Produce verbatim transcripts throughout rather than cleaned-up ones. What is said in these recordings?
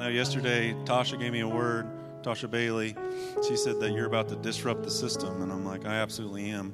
know yesterday Tasha gave me a word, Tasha Bailey. She said that you're about to disrupt the system, and I'm like, I absolutely am.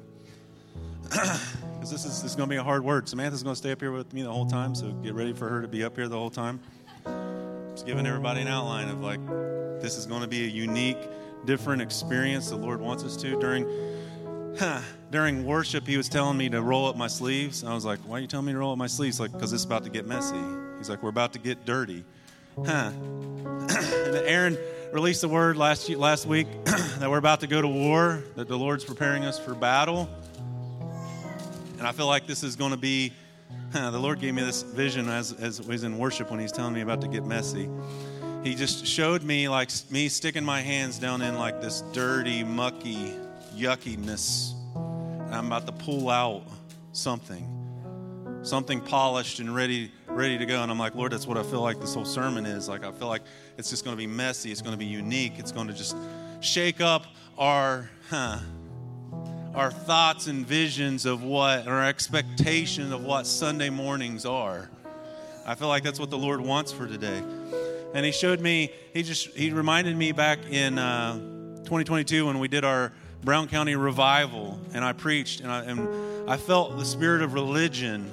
Because this is, this is going to be a hard word. Samantha's going to stay up here with me the whole time, so get ready for her to be up here the whole time. Just giving everybody an outline of like, this is going to be a unique, different experience the Lord wants us to. During huh, during worship, he was telling me to roll up my sleeves. I was like, why are you telling me to roll up my sleeves? Like, because it's about to get messy. He's like, we're about to get dirty. Huh. And Aaron released the word last last week that we're about to go to war, that the Lord's preparing us for battle. And I feel like this is going to be, huh, the Lord gave me this vision as, as I was in worship when he's telling me about to get messy. He just showed me like me sticking my hands down in like this dirty, mucky, yuckiness. And I'm about to pull out something. Something polished and ready ready to go. And I'm like, Lord, that's what I feel like this whole sermon is. Like, I feel like it's just going to be messy. It's going to be unique. It's going to just shake up our, huh, our thoughts and visions of what, our expectation of what Sunday mornings are. I feel like that's what the Lord wants for today. And he showed me, he just, he reminded me back in uh, twenty twenty-two when we did our Brown County revival, and I preached, and I, and I felt the spirit of religion,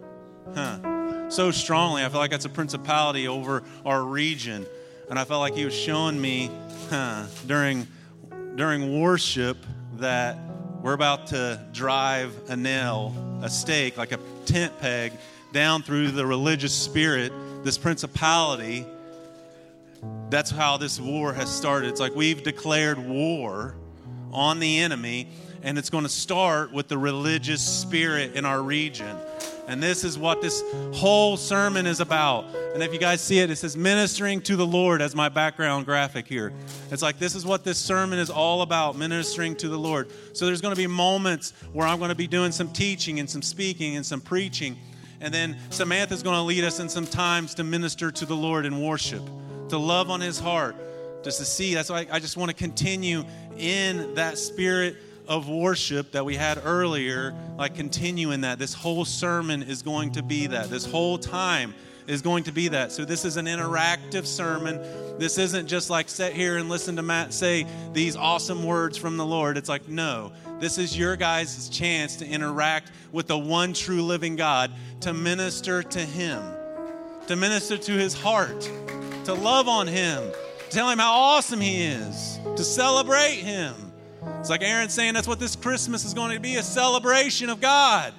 huh, so strongly. I feel like that's a principality over our region. And I felt like he was showing me, huh, during, during worship that we're about to drive a nail, a stake, like a tent peg, down through the religious spirit, this principality. That's how this war has started. It's like we've declared war on the enemy, and it's going to start with the religious spirit in our region. And this is what this whole sermon is about. And if you guys see it, it says ministering to the Lord as my background graphic here. It's like this is what this sermon is all about, ministering to the Lord. So there's going to be moments where I'm going to be doing some teaching and some speaking and some preaching. And then Samantha's going to lead us in some times to minister to the Lord in worship, to love on his heart, just to see. That's why I just want to continue in that spirit of worship that we had earlier, like continue in that. This whole sermon is going to be that. This whole time is going to be that. So this is an interactive sermon. This isn't just like sit here and listen to Matt say these awesome words from the Lord. It's like, no, this is your guys' chance to interact with the one true living God, to minister to him, to minister to his heart, to love on him, to tell him how awesome he is, to celebrate him. It's like Aaron's saying, that's what this Christmas is going to be, a celebration of God,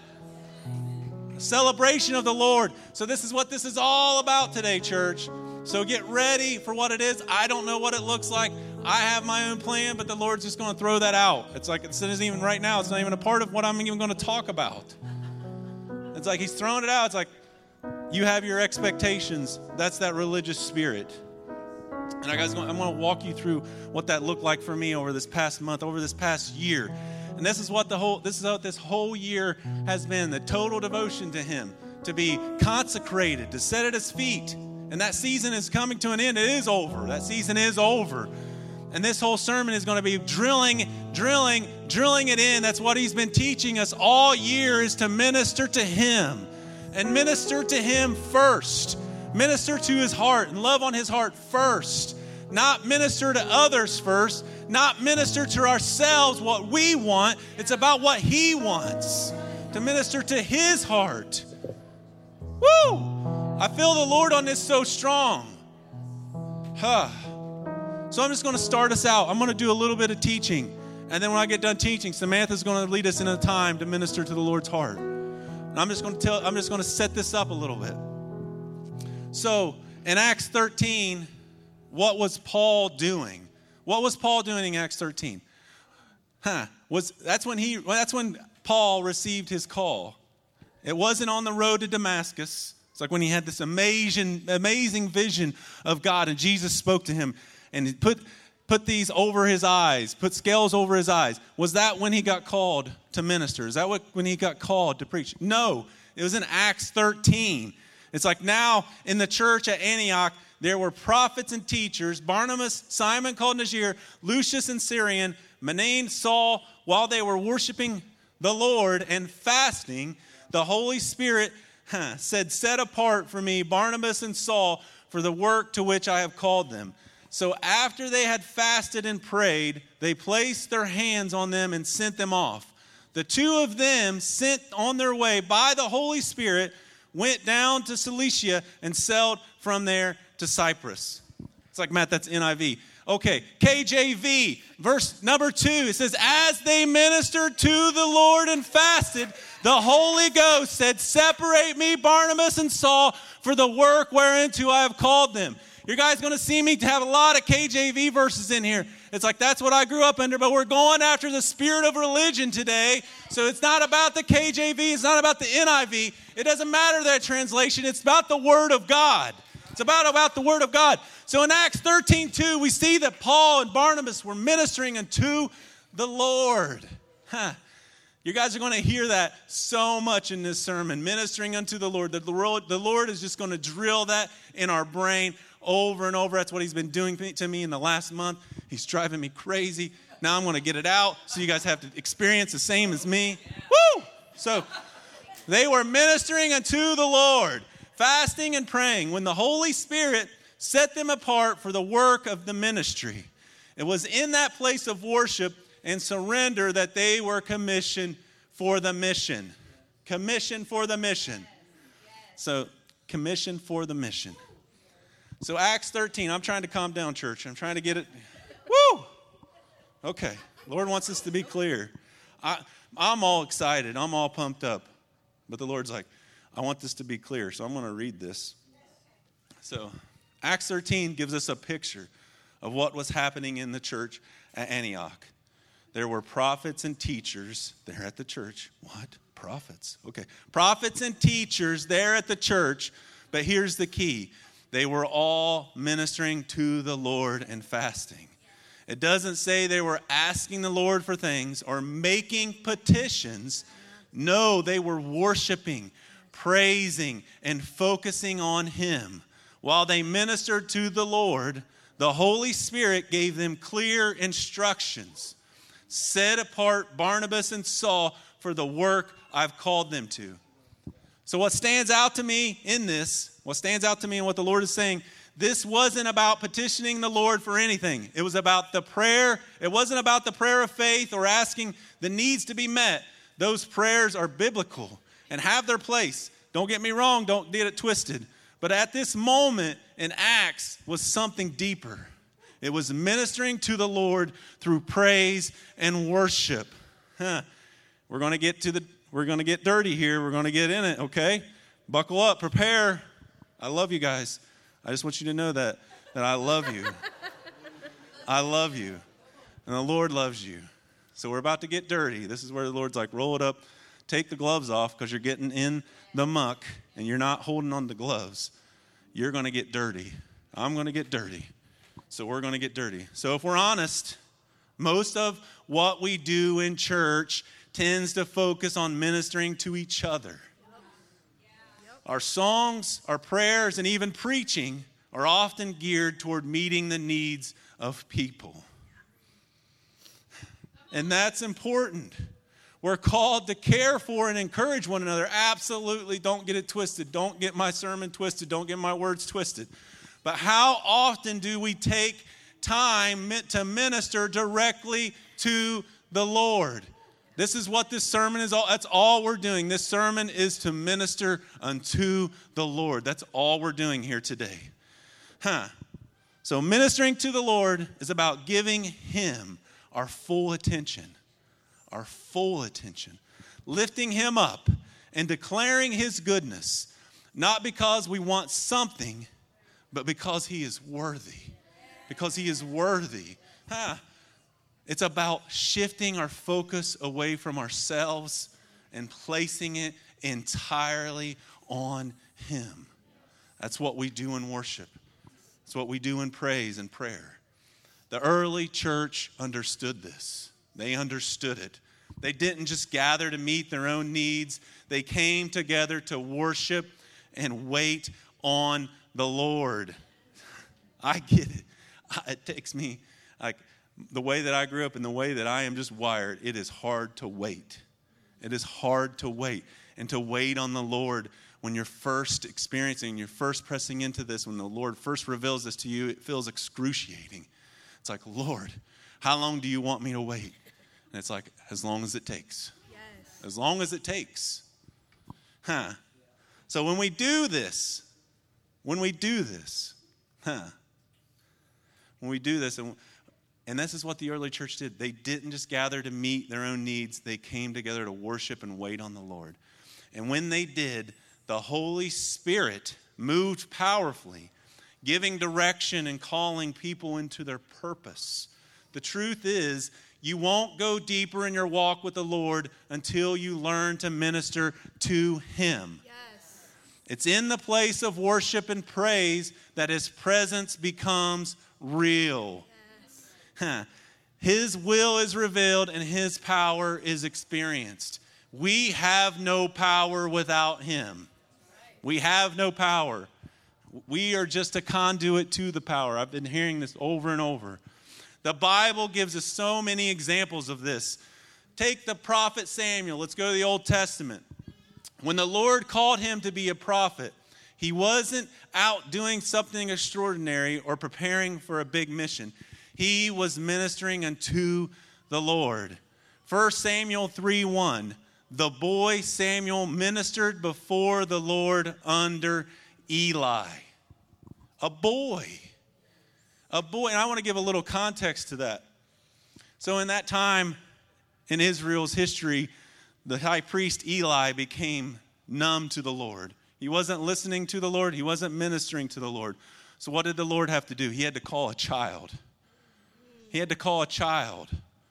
a celebration of the Lord. So this is what this is all about today, church. So get ready for what it is. I don't know what it looks like. I have my own plan, but the Lord's just going to throw that out. It's like, it isn't even right now. It's not even a part of what I'm even going to talk about. It's like he's throwing it out. It's like, you have your expectations. That's that religious spirit. And I guys, I'm going to walk you through what that looked like for me over this past month, over this past year. And this is what the whole, this is what this whole year has been, the total devotion to him, to be consecrated, to sit at his feet. And that season is coming to an end. It is over. That season is over. And this whole sermon is going to be drilling, drilling, drilling it in. That's what he's been teaching us all year, is to minister to him. And minister to him first. Minister to his heart and love on his heart first. Not minister to others first. Not minister to ourselves what we want. It's about what he wants. To minister to his heart. Woo! I feel the Lord on this so strong. Huh. So I'm just going to start us out. I'm going to do a little bit of teaching. And then when I get done teaching, Samantha's going to lead us in a time to minister to the Lord's heart. And I'm just going to tell, I'm just going to set this up a little bit. So in Acts thirteen, what was Paul doing? What was Paul doing in Acts thirteen? Huh? Was that's when he? Well, that's when Paul received his call. It wasn't on the road to Damascus. It's like when he had this amazing, amazing vision of God, and Jesus spoke to him, and he put put these over his eyes, put scales over his eyes. Was that when he got called to minister? Is that what when he got called to preach? No, it was in Acts thirteen. It's like now in the church at Antioch, there were prophets and teachers, Barnabas, Simon called Niger, Lucius and Syrian, Manaen, Saul. While they were worshiping the Lord and fasting, the Holy Spirit huh, said, set apart for me Barnabas and Saul for the work to which I have called them. So after they had fasted and prayed, they placed their hands on them and sent them off. The two of them, sent on their way by the Holy Spirit, went down to Cilicia and sailed from there to Cyprus. It's like, Matt, that's N I V. Okay, K J V, verse number two, it says, as they ministered to the Lord and fasted, the Holy Ghost said, separate me, Barnabas and Saul, for the work whereunto I have called them. You guys going to see me have a lot of K J V verses in here. It's like, that's what I grew up under, but we're going after the spirit of religion today. So it's not about the K J V. It's not about the N I V. It doesn't matter that translation. It's about the Word of God. It's about, about the Word of God. So in Acts thirteen two, we see that Paul and Barnabas were ministering unto the Lord. Huh. You guys are going to hear that so much in this sermon, ministering unto the Lord. The Lord, the Lord is just going to drill that in our brain over and over. That's what he's been doing to me in the last month. He's driving me crazy. Now I'm going to get it out so you guys have to experience the same as me. Woo! So they were ministering unto the Lord, fasting and praying, when the Holy Spirit set them apart for the work of the ministry. It was in that place of worship and surrender that they were commissioned for the mission. Commissioned for the mission. So, commissioned for the mission. So, Acts thirteen, I'm trying to calm down, church. I'm trying to get it. Woo! Okay, Lord wants us to be clear. I, I'm all excited. I'm all pumped up. But the Lord's like, I want this to be clear. So, I'm going to read this. So, Acts thirteen gives us a picture of what was happening in the church at Antioch. There were prophets and teachers there at the church. What? Prophets. Okay. Prophets and teachers there at the church. But here's the key. They were all ministering to the Lord and fasting. It doesn't say they were asking the Lord for things or making petitions. No, they were worshiping, praising, and focusing on Him. While they ministered to the Lord, the Holy Spirit gave them clear instructions. Set apart Barnabas and Saul for the work I've called them to. So what stands out to me in this, what stands out to me and what the Lord is saying, this wasn't about petitioning the Lord for anything. It was about the prayer. It wasn't about the prayer of faith or asking the needs to be met. Those prayers are biblical and have their place. Don't get me wrong. Don't get it twisted. But at this moment in Acts was something deeper. It was ministering to the Lord through praise and worship. Huh. We're going to get to the we're going to get dirty here. We're going to get in it, okay? Buckle up, prepare. I love you guys. I just want you to know that that I love you. I love you. And the Lord loves you. So we're about to get dirty. This is where the Lord's like, roll it up, take the gloves off because you're getting in the muck and you're not holding on to gloves. You're going to get dirty. I'm going to get dirty. So we're going to get dirty. So if we're honest, most of what we do in church tends to focus on ministering to each other. Our songs, our prayers, and even preaching are often geared toward meeting the needs of people. And that's important. We're called to care for and encourage one another. Absolutely, don't get it twisted. Don't get my sermon twisted. Don't get my words twisted. But how often do we take time to minister directly to the Lord? This is what this sermon is all. That's all we're doing. This sermon is to minister unto the Lord. That's all we're doing here today. Huh. So ministering to the Lord is about giving Him our full attention. Our full attention. Lifting Him up and declaring His goodness. Not because we want something, but because He is worthy. Because He is worthy. Huh. It's about shifting our focus away from ourselves and placing it entirely on Him. That's what we do in worship. That's what we do in praise and prayer. The early church understood this. They understood it. They didn't just gather to meet their own needs. They came together to worship and wait on the Lord. I get it. It takes me, like, the way that I grew up and the way that I am just wired, it is hard to wait. It is hard to wait. And to wait on the Lord when you're first experiencing, you're first pressing into this, when the Lord first reveals this to you, it feels excruciating. It's like, Lord, how long do you want me to wait? And it's like, as long as it takes. Yes. As long as it takes. Huh. So when we do this, when we do this, huh. When we do this, and, and this is what the early church did. They didn't just gather to meet their own needs. They came together to worship and wait on the Lord. And when they did, the Holy Spirit moved powerfully, giving direction and calling people into their purpose. The truth is, you won't go deeper in your walk with the Lord until you learn to minister to Him. Yes. It's in the place of worship and praise that His presence becomes real. Yes. His will is revealed and His power is experienced. We have no power without Him. We have no power. We are just a conduit to the power. I've been hearing this over and over. The Bible gives us so many examples of this. Take the prophet Samuel. Let's go to the Old Testament. When the Lord called him to be a prophet, he wasn't out doing something extraordinary or preparing for a big mission. He was ministering unto the Lord. First Samuel three one. The boy Samuel ministered before the Lord under Eli. A boy. A boy. And I want to give a little context to that. So in that time in Israel's history, the high priest Eli became numb to the Lord. He wasn't listening to the Lord. He wasn't ministering to the Lord. So what did the Lord have to do? He had to call a child. He had to call a child.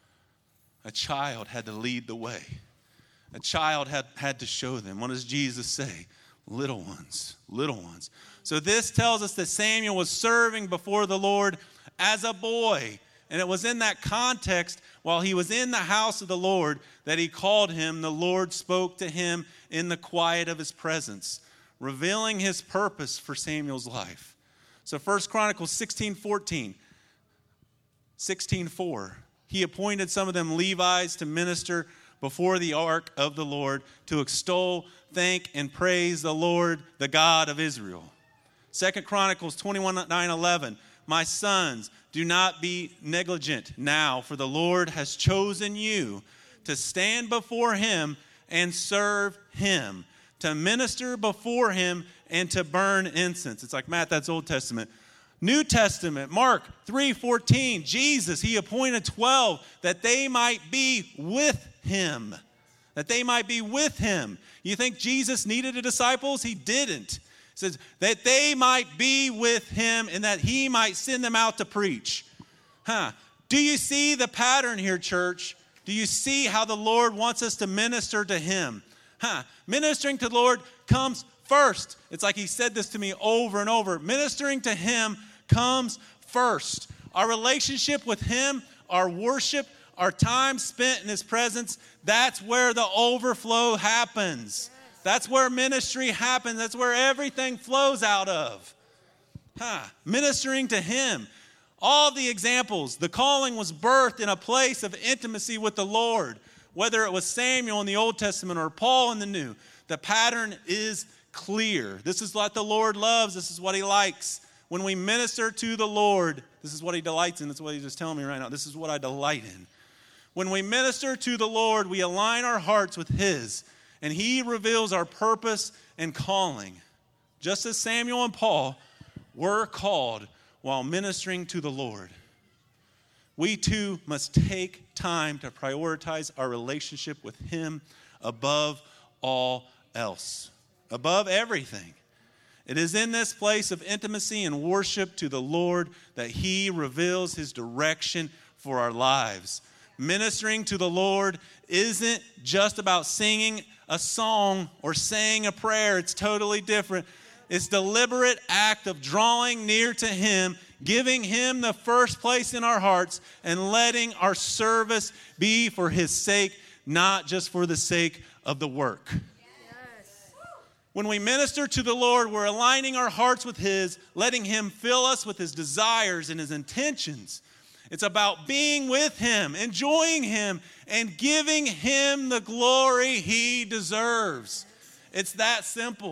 A child had to lead the way. A child had, had to show them. What does Jesus say? Little ones, little ones. So this tells us that Samuel was serving before the Lord as a boy. And it was in that context, while he was in the house of the Lord, that he called him. The Lord spoke to him in the quiet of his presence, revealing his purpose for Samuel's life. So First Chronicles sixteen fourteen. sixteen four. He appointed some of them Levites to minister before the ark of the Lord, to extol, thank, and praise the Lord, the God of Israel. Second Chronicles twenty-one nine eleven. My sons, do not be negligent now, for the Lord has chosen you to stand before Him and serve Him, to minister before Him and to burn incense. It's like, Matt, that's Old Testament. New Testament, Mark three fourteen, Jesus, He appointed twelve that they might be with Him. That they might be with Him. You think Jesus needed a disciples? He didn't. It says that they might be with Him and that He might send them out to preach. Huh. Do you see the pattern here, church? Do you see how the Lord wants us to minister to Him? Huh. Ministering to the Lord comes first. It's like He said this to me over and over. Ministering to Him comes first. Our relationship with Him, our worship, our time spent in His presence, that's where the overflow happens. Yes. That's where ministry happens. That's where everything flows out of. Huh. Ministering to Him. All the examples, the calling was birthed in a place of intimacy with the Lord. Whether it was Samuel in the Old Testament or Paul in the New, the pattern is clear. This is what the Lord loves. This is what He likes. When we minister to the Lord, this is what He delights in. That's what He's just telling me right now. This is what I delight in. When we minister to the Lord, we align our hearts with His, and He reveals our purpose and calling. Just as Samuel and Paul were called while ministering to the Lord, we too must take time to prioritize our relationship with Him above all else, above everything. It is in this place of intimacy and worship to the Lord that He reveals His direction for our lives. Ministering to the Lord isn't just about singing a song or saying a prayer. It's totally different. It's a deliberate act of drawing near to Him, giving Him the first place in our hearts, and letting our service be for His sake, not just for the sake of the work. Yes. When we minister to the Lord, we're aligning our hearts with His, letting Him fill us with His desires and His intentions. It's about being with Him, enjoying Him, and giving Him the glory He deserves. It's that simple.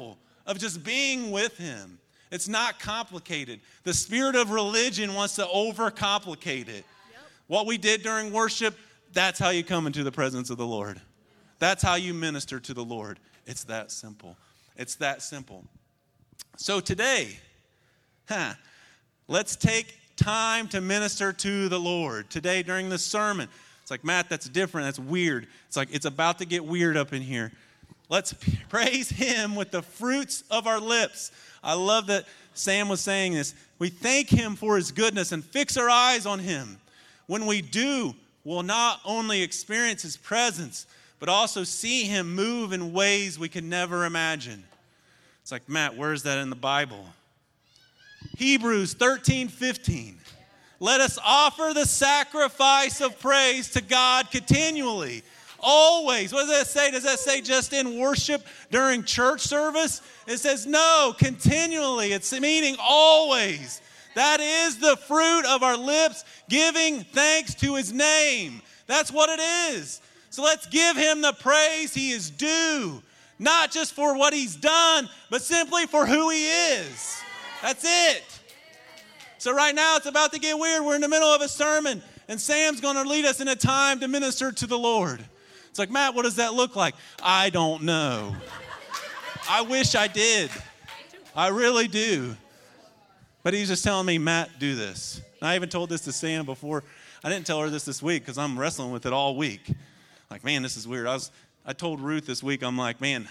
of just being with him. It's not complicated. The spirit of religion wants to overcomplicate it. Yep. What we did during worship, that's how you come into the presence of the Lord. That's how you minister to the Lord. It's that simple. It's that simple. So today, huh, let's take time to minister to the Lord. Today during the sermon, it's like, Matt, that's different. That's weird. It's like, it's about to get weird up in here. Let's praise him with the fruits of our lips. I love that Sam was saying this. We thank him for his goodness and fix our eyes on him. When we do, we'll not only experience his presence, but also see him move in ways we can never imagine. It's like, Matt, where is that in the Bible? Hebrews thirteen fifteen. Let us offer the sacrifice of praise to God continually. Always. What does that say? Does that say just in worship during church service? It says no, continually. It's meaning always. That is the fruit of our lips, giving thanks to his name. That's what it is. So let's give him the praise he is due. Not just for what he's done, but simply for who he is. That's it. So right now it's about to get weird. We're in the middle of a sermon, and Sam's going to lead us in a time to minister to the Lord. It's like, Matt, what does that look like? I don't know. I wish I did. I really do. But he's just telling me, Matt, do this. And I even told this to Sam before. I didn't tell her this this week because I'm wrestling with it all week. Like, man, this is weird. I was, I told Ruth this week, I'm like, man,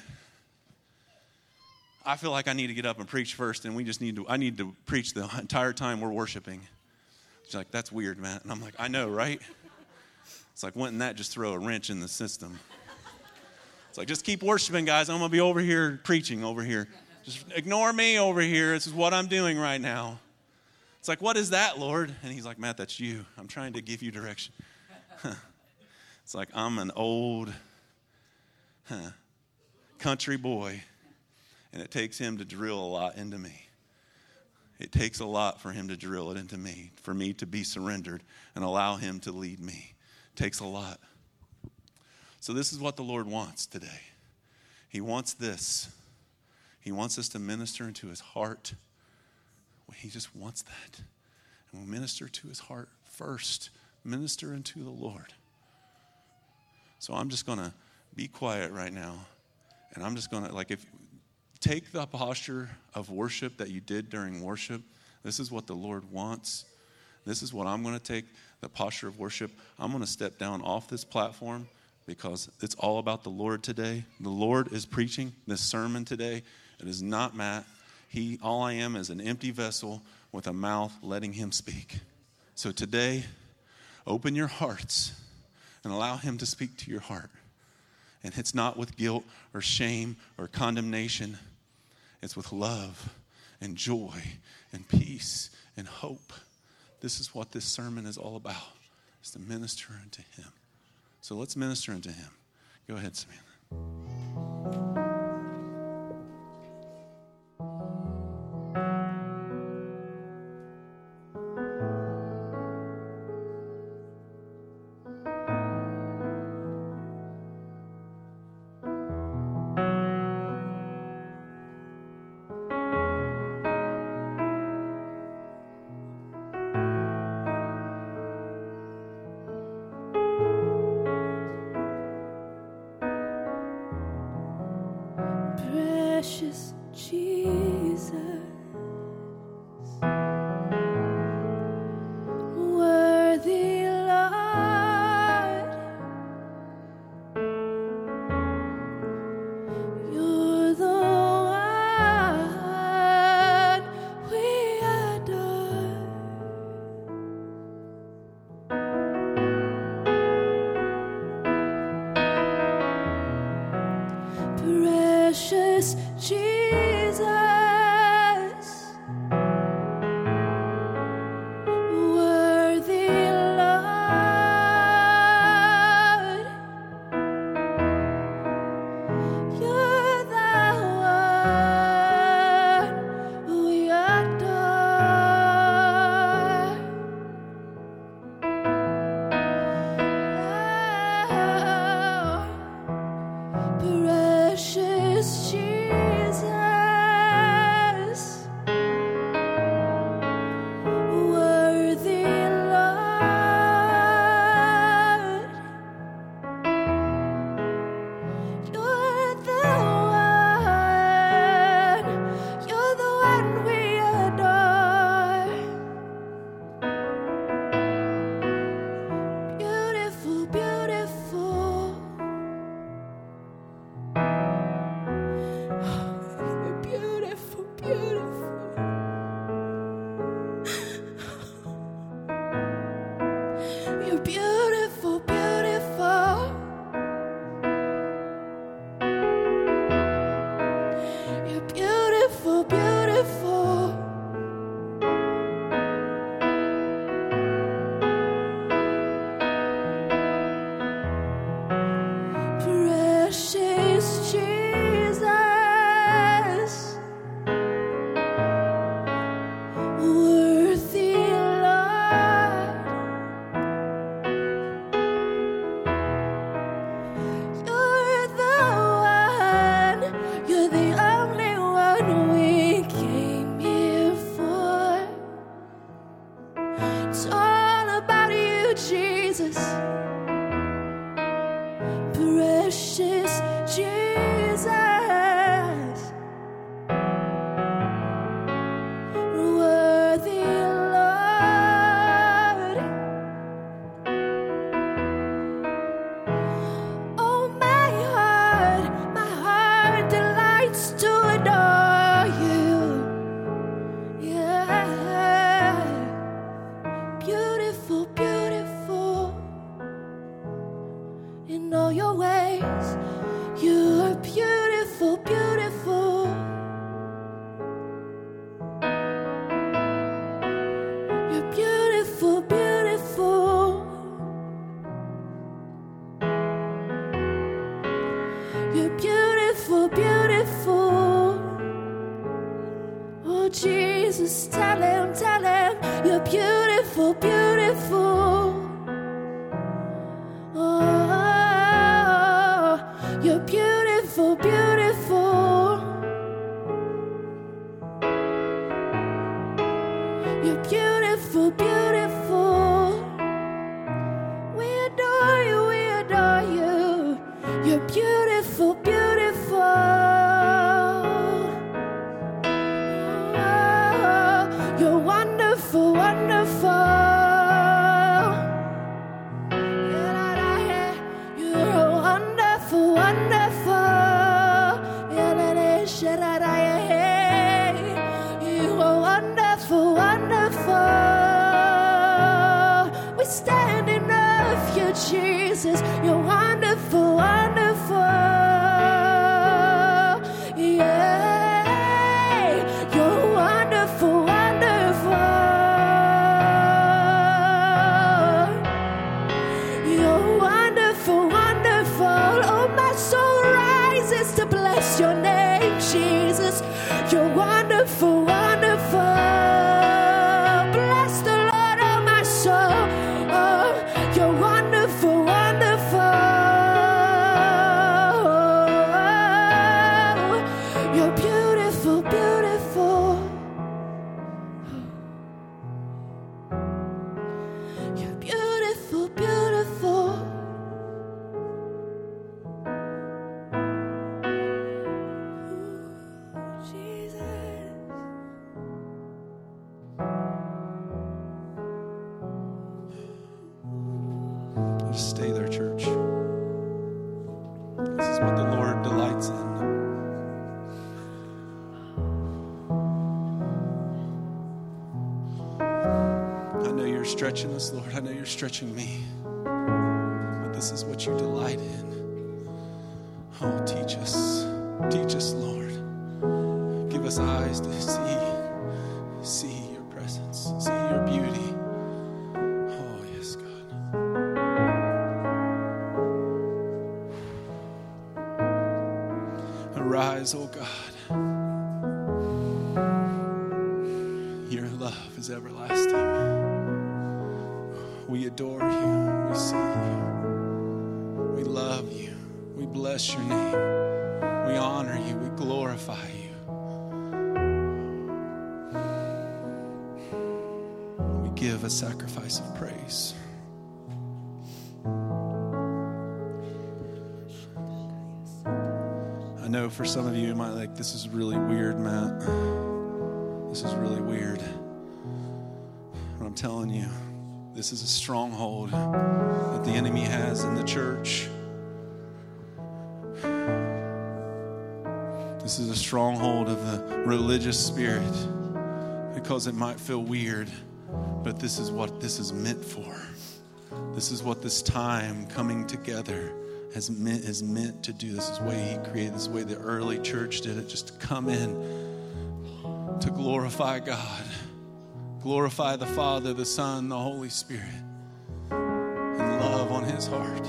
I feel like I need to get up and preach first, and we just need to, I need to preach the entire time we're worshiping. She's like, that's weird, Matt. And I'm like, I know, right? It's like, wouldn't that just throw a wrench in the system? It's like, just keep worshiping, guys. I'm going to be over here preaching over here. Just ignore me over here. This is what I'm doing right now. It's like, what is that, Lord? And he's like, Matt, that's you. I'm trying to give you direction. It's like, I'm an old huh, country boy, and it takes him to drill a lot into me. It takes a lot for him to drill it into me, for me to be surrendered and allow him to lead me. It takes a lot. So this is what the Lord wants today. He wants this. He wants us to minister into his heart. He just wants that. And we'll minister to his heart first. Minister into the Lord. So I'm just going to be quiet right now. And I'm just going to, like, if take the posture of worship that you did during worship. This is what the Lord wants. This is what I'm going to take, the posture of worship. I'm going to step down off this platform because it's all about the Lord today. The Lord is preaching this sermon today. It is not Matt. He, all I am is an empty vessel with a mouth letting him speak. So today, open your hearts and allow him to speak to your heart. And it's not with guilt or shame or condemnation. It's with love and joy and peace and hope. This is what this sermon is all about, is to minister unto him. So let's minister unto him. Go ahead, Samantha. Precious Jesus, worthy Lord, you're the one we adore. Precious Jesus, worthy Lord, you're the one we adore. Oh, precious Jesus. It's all about you, Jesus. Precious Jesus. Worthy Lord. Oh, my heart, my heart delights to adore you. Yeah. Beautiful, beautiful. In all your ways, you're beautiful, beautiful. You're beautiful, beautiful. You're beautiful, beautiful. Oh, Jesus, tell him, tell him, you're beautiful, beautiful. Oh, you're beautiful, beautiful. You're beautiful, beautiful. We adore you, we adore you. You're beautiful, beautiful. Oh, you're wonderful, wonderful. You're wonderful, wonderful. You are wonderful, wonderful. We stand in awe of you, Jesus. You're wonderful, wonderful. Yeah, you're wonderful, wonderful. You're wonderful, wonderful. Oh, my soul rises to bless your name, Jesus. You're wonderful, wonderful. Bless the Lord, oh, my soul. Oh, you're wonderful, wonderful. You're beautiful, beautiful. You're beautiful, beautiful. Jesus. Just stay there, church. This is what the Lord delights in. I know you're stretching us, Lord. I know you're stretching me. But this is what you delight in. Oh, teach us. Teach us, Lord. Give us eyes to see. See your presence. See your beauty. Oh, yes, God. Arise, oh God. Your love is everlasting. We adore you. We see you. We love you. We bless your name. We honor you. We glorify you. We give a sacrifice of praise. I know for some of you, you might like, this is really weird, Matt. This is really weird. But I'm telling you, this is a stronghold that the enemy has in the church. This is a stronghold of the religious spirit because it might feel weird, but this is what this is meant for. This is what this time coming together has meant, is meant to do. This is the way he created, this is the way the early church did it, just to come in to glorify God, glorify the Father, the Son, the Holy Spirit, and love on his heart.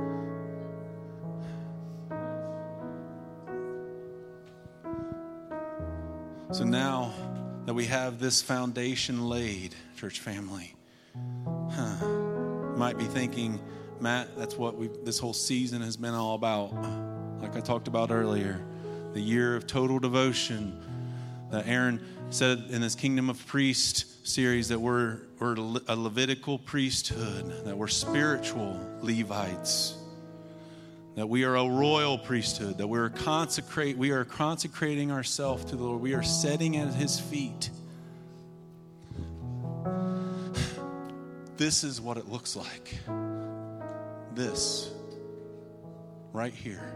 So now that we have this foundation laid, church family, huh, you might be thinking, Matt, that's what we this whole season has been all about. Like I talked about earlier, the year of total devotion that Aaron said in his Kingdom of Priests series that we're, we're a Levitical priesthood, that we're spiritual Levites, that we are a royal priesthood, that we're consecrate, we are consecrating ourselves to the Lord. We are sitting at his feet. This is what it looks like. This, right here.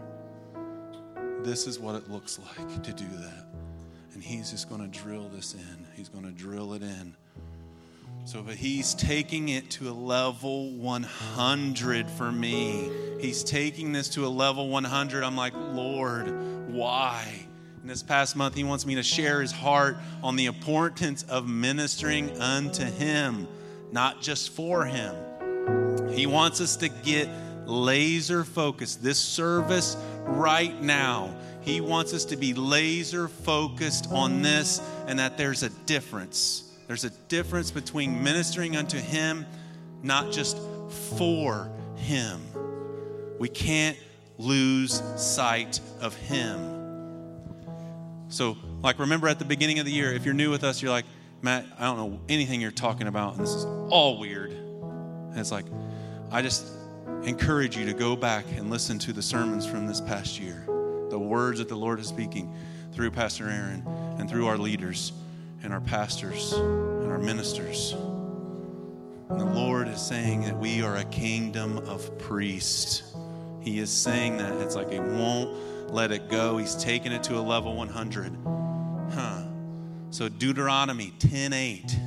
This is what it looks like to do that. And he's just going to drill this in. He's going to drill it in. So but he's taking it to a level one hundred for me. He's taking this to a level one hundred. I'm like, Lord, why? And this past month, he wants me to share his heart on the importance of ministering unto him, not just for him. He wants us to get laser focused. This service right now, he wants us to be laser focused on this, and that there's a difference. There's a difference between ministering unto him, not just for him. We can't lose sight of him. So, like, remember at the beginning of the year, if you're new with us, you're like, Matt, I don't know anything you're talking about, and this is all weird. And it's like, I just encourage you to go back and listen to the sermons from this past year, the words that the Lord is speaking through Pastor Aaron and through our leaders and our pastors and our ministers. And the Lord is saying that we are a kingdom of priests. He is saying that. It's like he won't let it go. He's taking it to a level one hundred. Huh. So Deuteronomy ten eight.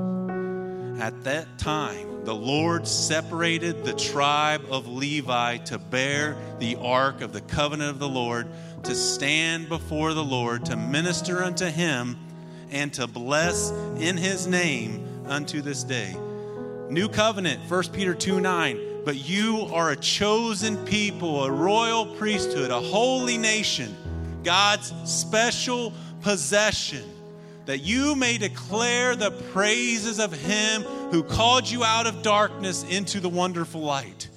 At that time, the Lord separated the tribe of Levi to bear the ark of the covenant of the Lord, to stand before the Lord, to minister unto him, and to bless in his name unto this day. New covenant, First Peter two nine. But you are a chosen people, a royal priesthood, a holy nation, God's special possession, that you may declare the praises of him who called you out of darkness into the wonderful light.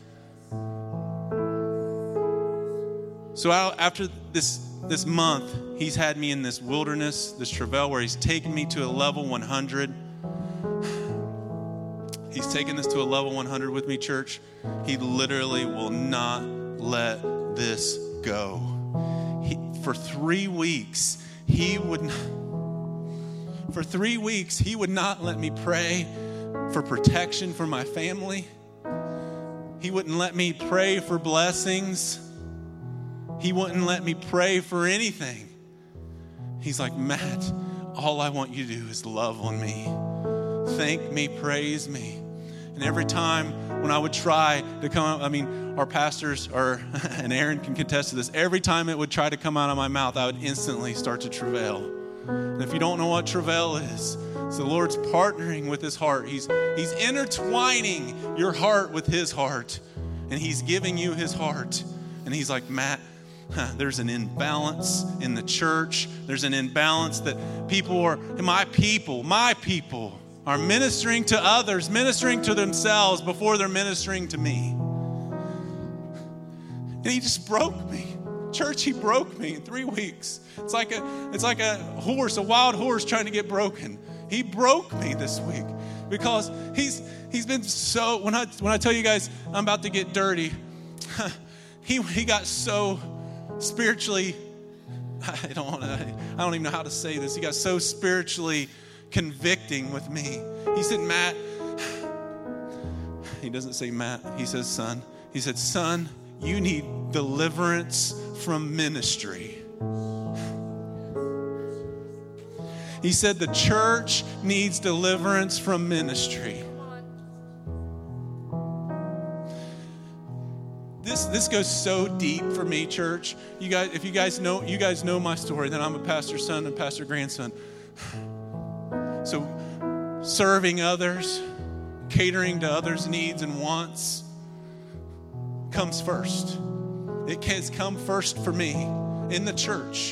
So after this, this month, he's had me in this wilderness, this travail, where he's taken me to a level one hundred. He's taken this to a level one hundred with me, church. He literally will not let this go. He, for three weeks, he would not... For three weeks, he would not let me pray for protection for my family. He wouldn't let me pray for blessings. He wouldn't let me pray for anything. He's like, Matt, all I want you to do is love on me. Thank me, praise me. And every time when I would try to come out, I mean, our pastors are, and Aaron can contest to this, every time it would try to come out of my mouth, I would instantly start to travail. And if you don't know what travail is, it's the Lord's partnering with his heart. He's, he's intertwining your heart with his heart. And he's giving you his heart. And he's like, Matt, huh, there's an imbalance in the church. There's an imbalance that people are, my people, my people are ministering to others, ministering to themselves before they're ministering to me. And he just broke me. Church, he broke me in three weeks. It's like a, it's like a horse, a wild horse trying to get broken. He broke me this week because he's he's been so. When I when I tell you guys I'm about to get dirty, he he got so spiritually. I don't want to. I don't even know how to say this. He got so spiritually convicting with me. He said, Matt. He doesn't say Matt. He says son. He said, son, you need deliverance from ministry. He said the church needs deliverance from ministry. This this goes so deep for me, church. You guys, if you guys know, you guys know my story, then I'm a pastor's son and pastor grandson. So serving others, catering to others' needs and wants comes first. It has come first for me in the church.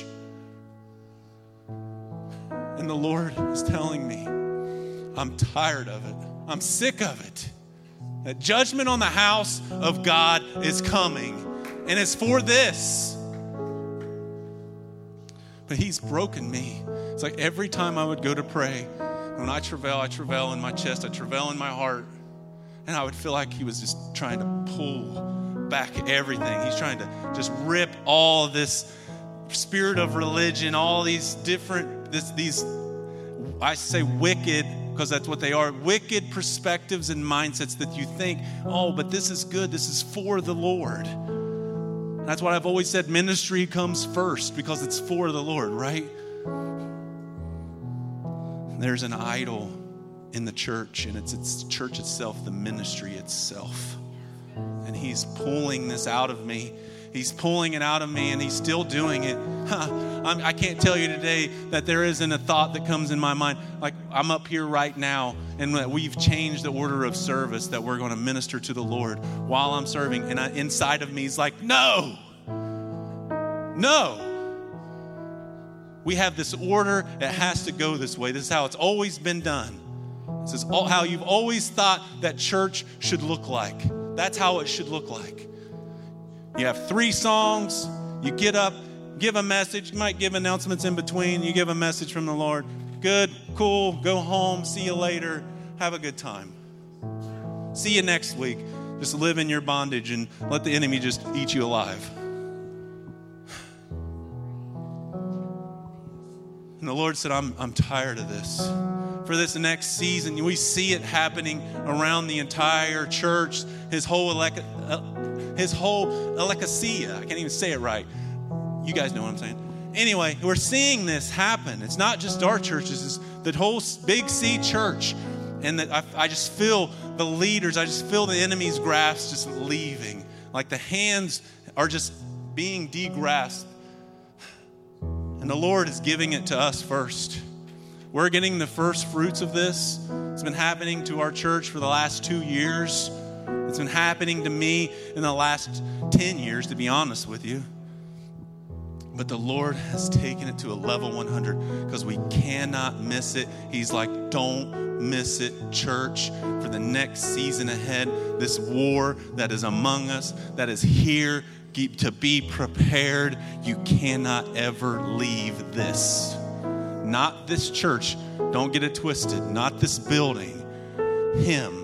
And the Lord is telling me, I'm tired of it. I'm sick of it. That judgment on the house of God is coming. And it's for this. But he's broken me. It's like every time I would go to pray, When I travail, I travail in my chest, I travail in my heart. And I would feel like he was just trying to pull back everything. He's trying to just rip all this spirit of religion, all these different, this, these, I say wicked, because that's what they are, wicked perspectives and mindsets that you think, oh, but this is good, this is for the Lord. That's what I've always said, ministry comes first because it's for the Lord, right? There's an idol in the church, and it's it's the church itself, the ministry itself. And he's pulling this out of me. He's pulling it out of me, and he's still doing it. Huh. I'm, I can't tell you today that there isn't a thought that comes in my mind. Like, I'm up here right now, and we've changed the order of service that we're going to minister to the Lord while I'm serving. And I, inside of me is like, no, no. We have this order. It has to go this way. This is how it's always been done. This is all, how you've always thought that church should look like. That's how it should look like. You have three songs. You get up, give a message. You might give announcements in between. You give a message from the Lord. Good, cool, go home. See you later. Have a good time. See you next week. Just live in your bondage and let the enemy just eat you alive. And the Lord said, I'm, I'm tired of this. For this next season, we see it happening around the entire church. His whole elec- uh, his whole ecclesia. I can't even say it right. You guys know what I'm saying. Anyway, we're seeing this happen. It's not just our churches. It's the whole Big C church. And that I, I just feel the leaders, I just feel the enemy's grasp just leaving. Like the hands are just being de-grasped. And the Lord is giving it to us first. We're getting the first fruits of this. It's been happening to our church for the last two years. It's been happening to me in the last ten years, to be honest with you. But the Lord has taken it to a level one hundred because we cannot miss it. He's like, don't miss it, church, for the next season ahead. This war that is among us, that is here, to be prepared. You cannot ever leave this. Not this church. Don't get it twisted. Not this building. Him.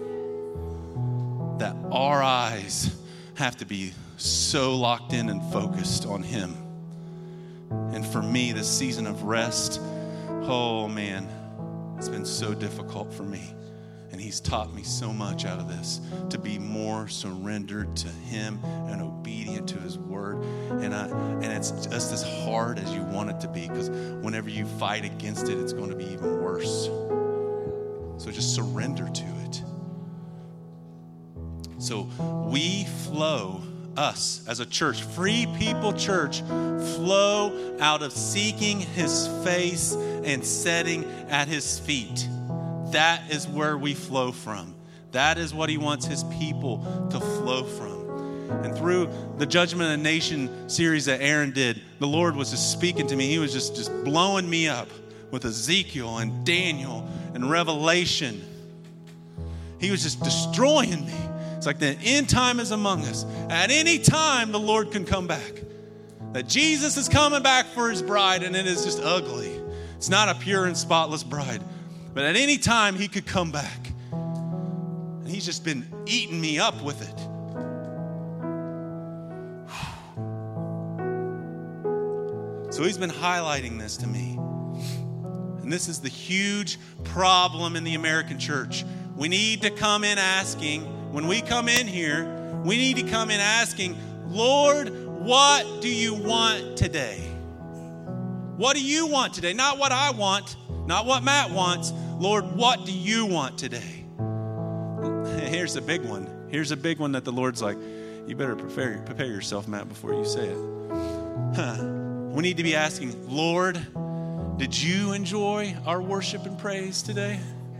That our eyes have to be so locked in and focused on Him. And for me, this season of rest, oh man, it's been so difficult for me. And He's taught me so much out of this, to be more surrendered to Him and obedient to His word. And I, and it's just as hard as you want it to be, because whenever you fight against it, it's going to be even worse. So just surrender to it. So we flow, us as a church, Free People Church, flow out of seeking His face and setting at His feet. That is where we flow from. That is what He wants His people to flow from. And through the Judgment of the Nation series that Aaron did, the Lord was just speaking to me. He was just, just blowing me up with Ezekiel and Daniel and Revelation. He was just destroying me. It's like the end time is among us. At any time, the Lord can come back. That Jesus is coming back for His bride, and it is just ugly. It's not a pure and spotless bride. But at any time, He could come back. And He's just been eating me up with it. So He's been highlighting this to me. And this is the huge problem in the American church. We need to come in asking, when we come in here, we need to come in asking, Lord, what do you want today? What do you want today? Not what I want, not what Matt wants. Lord, what do you want today? Here's a big one. Here's a big one that the Lord's like, you better prepare, prepare yourself, Matt, before you say it. Huh. We need to be asking, Lord, did you enjoy our worship and praise today?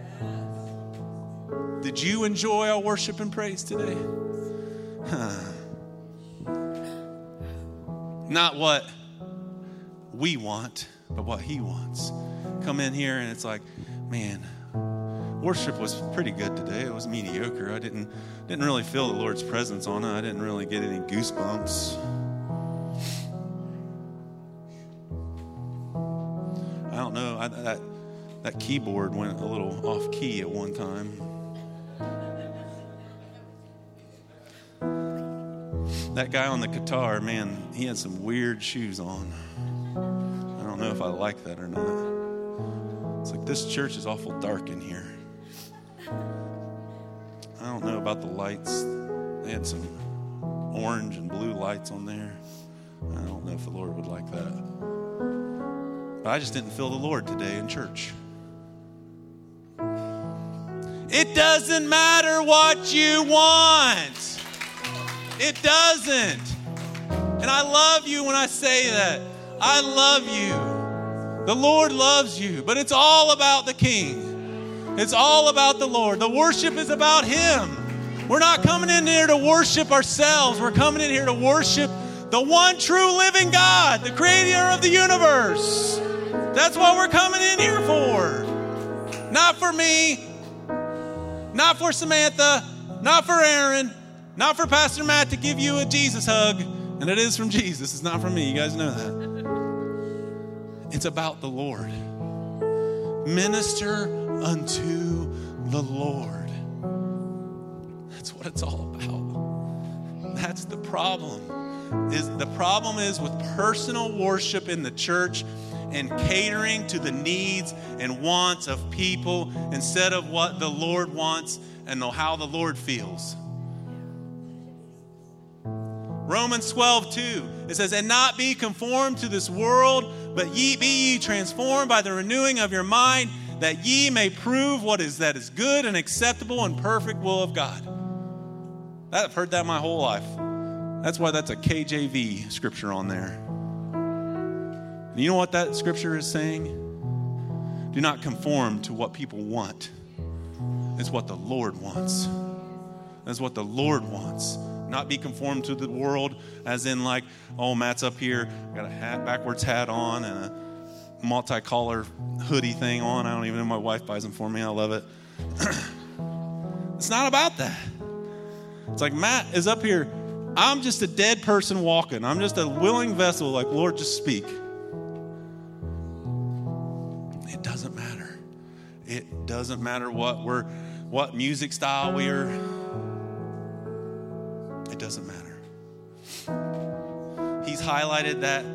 Did you enjoy our worship and praise today? Huh. Not what we want, but what He wants. Come in here and it's like, man, worship was pretty good today. It was mediocre. I didn't didn't really feel the Lord's presence on it. I didn't really get any goosebumps. I don't know. I, that That keyboard went a little off key at one time. That guy on the guitar, man, he had some weird shoes on. I don't know if I like that or not. It's like, this church is awful dark in here. I don't know about the lights. They had some orange and blue lights on there. I don't know if the Lord would like that. But I just didn't feel the Lord today in church. It doesn't matter what you want. It doesn't. And I love you when I say that. I love you. The Lord loves you. But it's all about the King. It's all about the Lord. The worship is about Him. We're not coming in here to worship ourselves. We're coming in here to worship the one true living God, the creator of the universe. That's what we're coming in here for. Not for me. Not for Samantha, not for Aaron, not for Pastor Matt to give you a Jesus hug. And it is from Jesus. It's not from me. You guys know that. It's about the Lord. Minister unto the Lord. That's what it's all about. That's the problem. Is the problem is with personal worship in the church and catering to the needs and wants of people instead of what the Lord wants and how the Lord feels. Romans twelve two, it says, and not be conformed to this world, but ye be ye transformed by the renewing of your mind, that ye may prove what is that is good and acceptable and perfect will of God. I've heard that my whole life. That's why that's a K J V scripture on there. And you know what that scripture is saying? Do not conform to what people want. It's what the Lord wants. That's what the Lord wants. Not be conformed to the world, as in like, oh, Matt's up here, got a hat, backwards hat on, and a multi-collar hoodie thing on. I don't even know. My wife buys them for me. I love it. It's not about that. It's like Matt is up here. I'm just a dead person walking. I'm just a willing vessel. Like, Lord, just speak. It doesn't matter. It doesn't matter what we're, what music style we are. It doesn't matter. He's highlighted that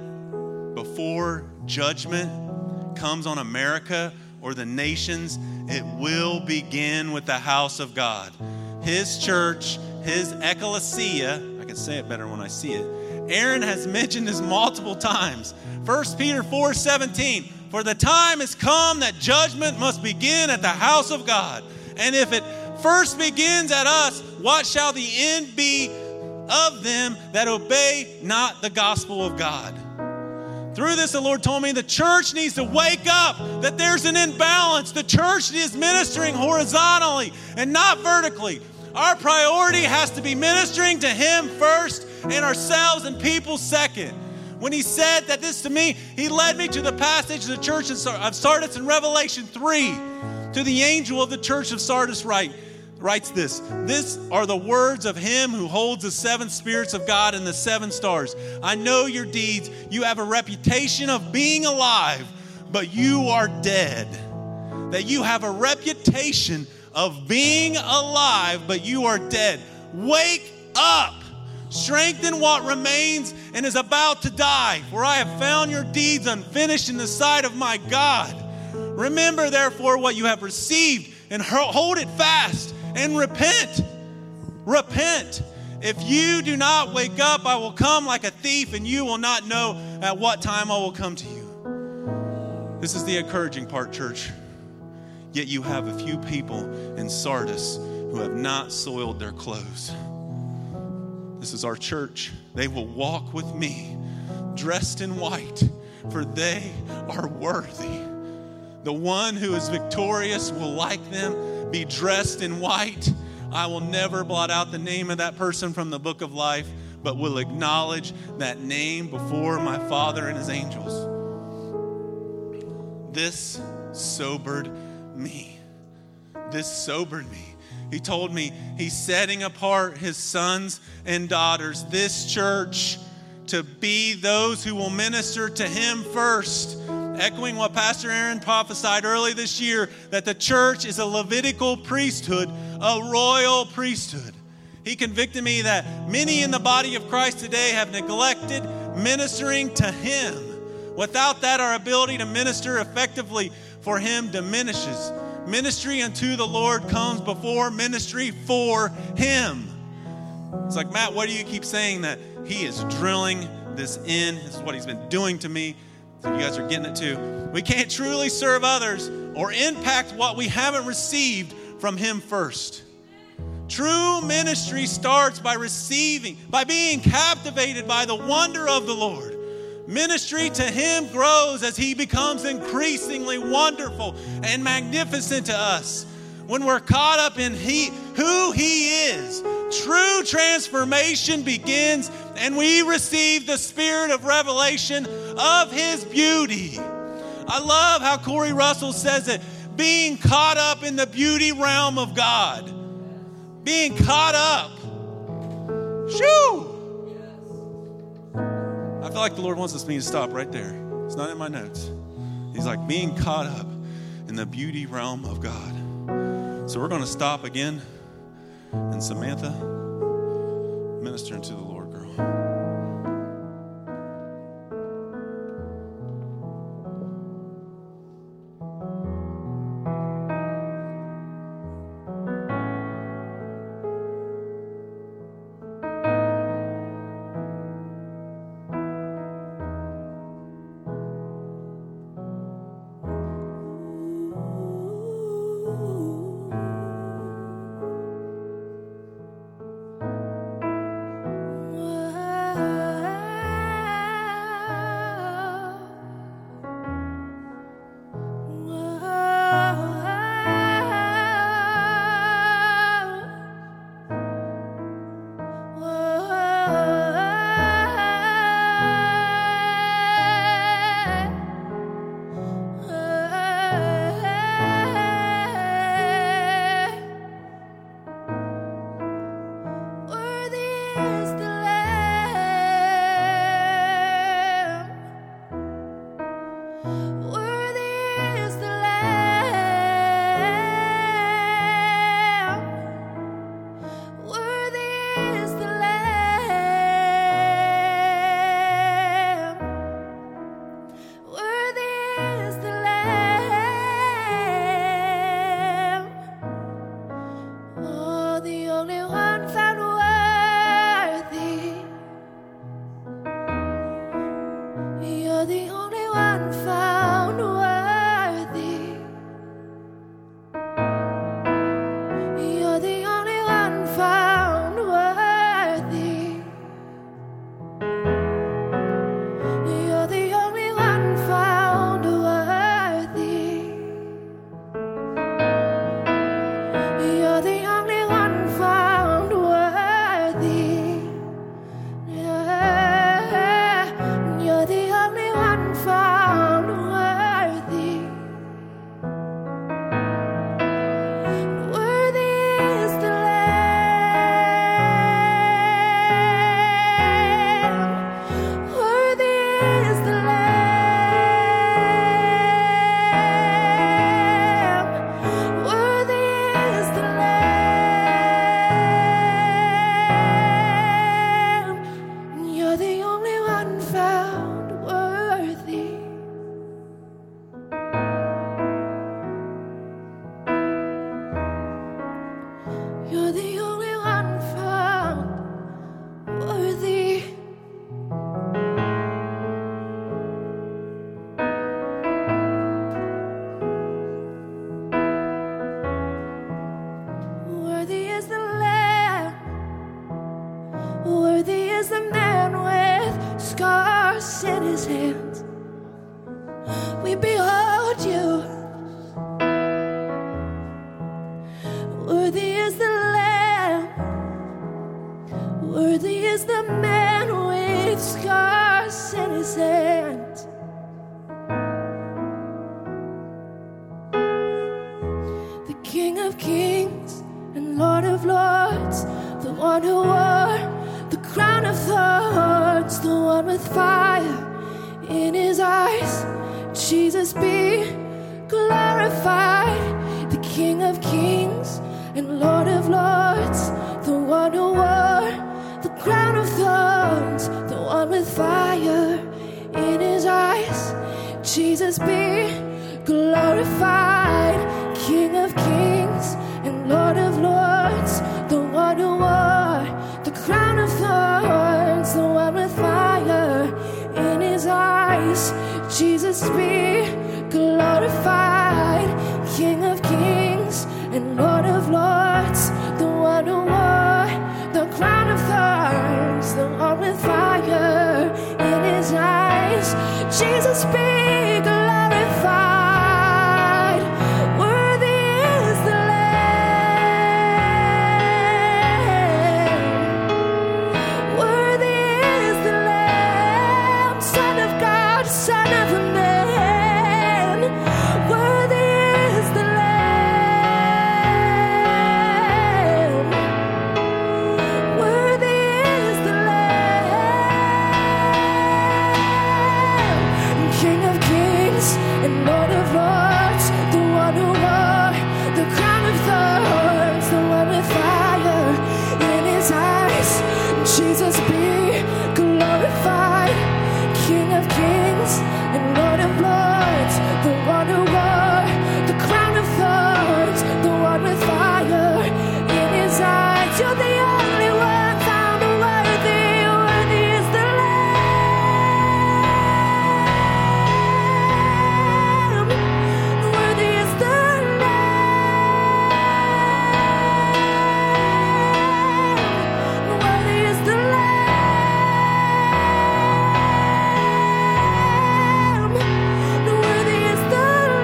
before judgment comes on America or the nations, it will begin with the house of God. His church, his ecclesia, I can say it better when I see it. Aaron has mentioned this multiple times. First Peter four seventeen, for the time has come that judgment must begin at the house of God. And if it first begins at us, what shall the end be of them that obey not the gospel of God? Through this, the Lord told me the church needs to wake up, that there's an imbalance. The church is ministering horizontally and not vertically. Our priority has to be ministering to Him first and ourselves and people second. When He said that this to me, He led me to the passage of the church of Sardis in Revelation three. To the angel of the church of Sardis write, writes this, this are the words of Him who holds the seven spirits of God and the seven stars. I know your deeds. You have a reputation of being alive, but you are dead. That you have a reputation of being alive, but you are dead. Wake up. Strengthen what remains and is about to die, for I have found your deeds unfinished in the sight of my God. Remember, therefore, what you have received and hold it fast and repent. Repent. If you do not wake up, I will come like a thief, and you will not know at what time I will come to you. This is the encouraging part, church. Yet you have a few people in Sardis who have not soiled their clothes. This is our church. They will walk with me dressed in white, for they are worthy. The one who is victorious will, like them, be dressed in white. I will never blot out the name of that person from the book of life, but will acknowledge that name before my Father and His angels. This sobered me. This sobered me. He told me He's setting apart His sons and daughters, this church, to be those who will minister to Him first echoing what Pastor Aaron prophesied early this year, that the church is a Levitical priesthood, a royal priesthood. He convicted me that many in the body of Christ today have neglected ministering to Him. Without that, our ability to minister effectively for Him diminishes. Ministry unto the Lord comes before ministry for Him. It's like, Matt, why do you keep saying that? He is drilling this in. This is what He's been doing to me. So you guys are getting it too. We can't truly serve others or impact what we haven't received from Him first. True ministry starts by receiving, by being captivated by the wonder of the Lord. Ministry to Him grows as He becomes increasingly wonderful and magnificent to us. When we're caught up in he, who He is, true transformation begins, and we receive the spirit of revelation of His beauty. I love how Corey Russell says it, being caught up in the beauty realm of God. Being caught up. Shoo! I feel like the Lord wants me to stop right there. It's not in my notes. He's like, being caught up in the beauty realm of God. So we're going to stop again. And Samantha, ministering to the Lord, girl. Jesus be glorified, the King of kings and Lord of lords, the one who wore the crown of thorns, the one with fire in his eyes. Jesus be glorified, King of kings and Lord of lords, the one who wore the crown of thorns, the one with fire in his eyes. Jesus be glorified, King of kings and Lord of lords, the one who wore the crown of thorns, the one with fire in his eyes. Jesus be glorified. Worthy is the Lamb. Worthy is the Lamb, Son of God, Son of a man. Worthy is the Lamb. Worthy is the Lamb. King of kings and Lord of lords, the one who wore the crown of thorns, the one with fire in his eyes. Jesus be glorified, King of kings and Lord of lords, the one who wore the crown of thorns, the one with fire in his eyes. You're the only one found worthy. Worthy is the Lamb. Worthy is the Lamb. Worthy is the Lamb. Worthy is the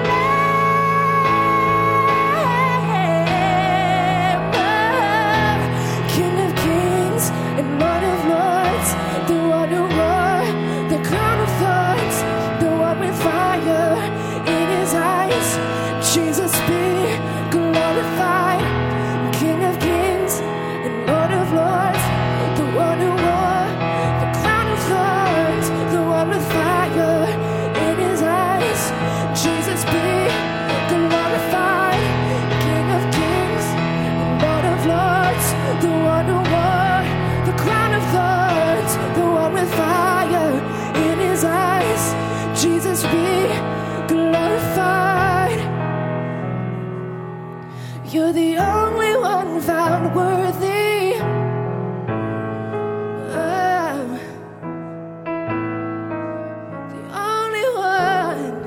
Lamb. King of kings and Lord of lords, the one who wore the crown of thorns, the one with fire in his eyes. Jesus be glorified, King of kings and Lord of lords, the one who wore the crown of thorns, the one with fire in his eyes. Jesus be glorified, King of kings and Lord of lords, the one who wore the crown of thorns, the one with fire in his eyes. Jesus be glorified. You're the only one found worthy. Ah, the only one.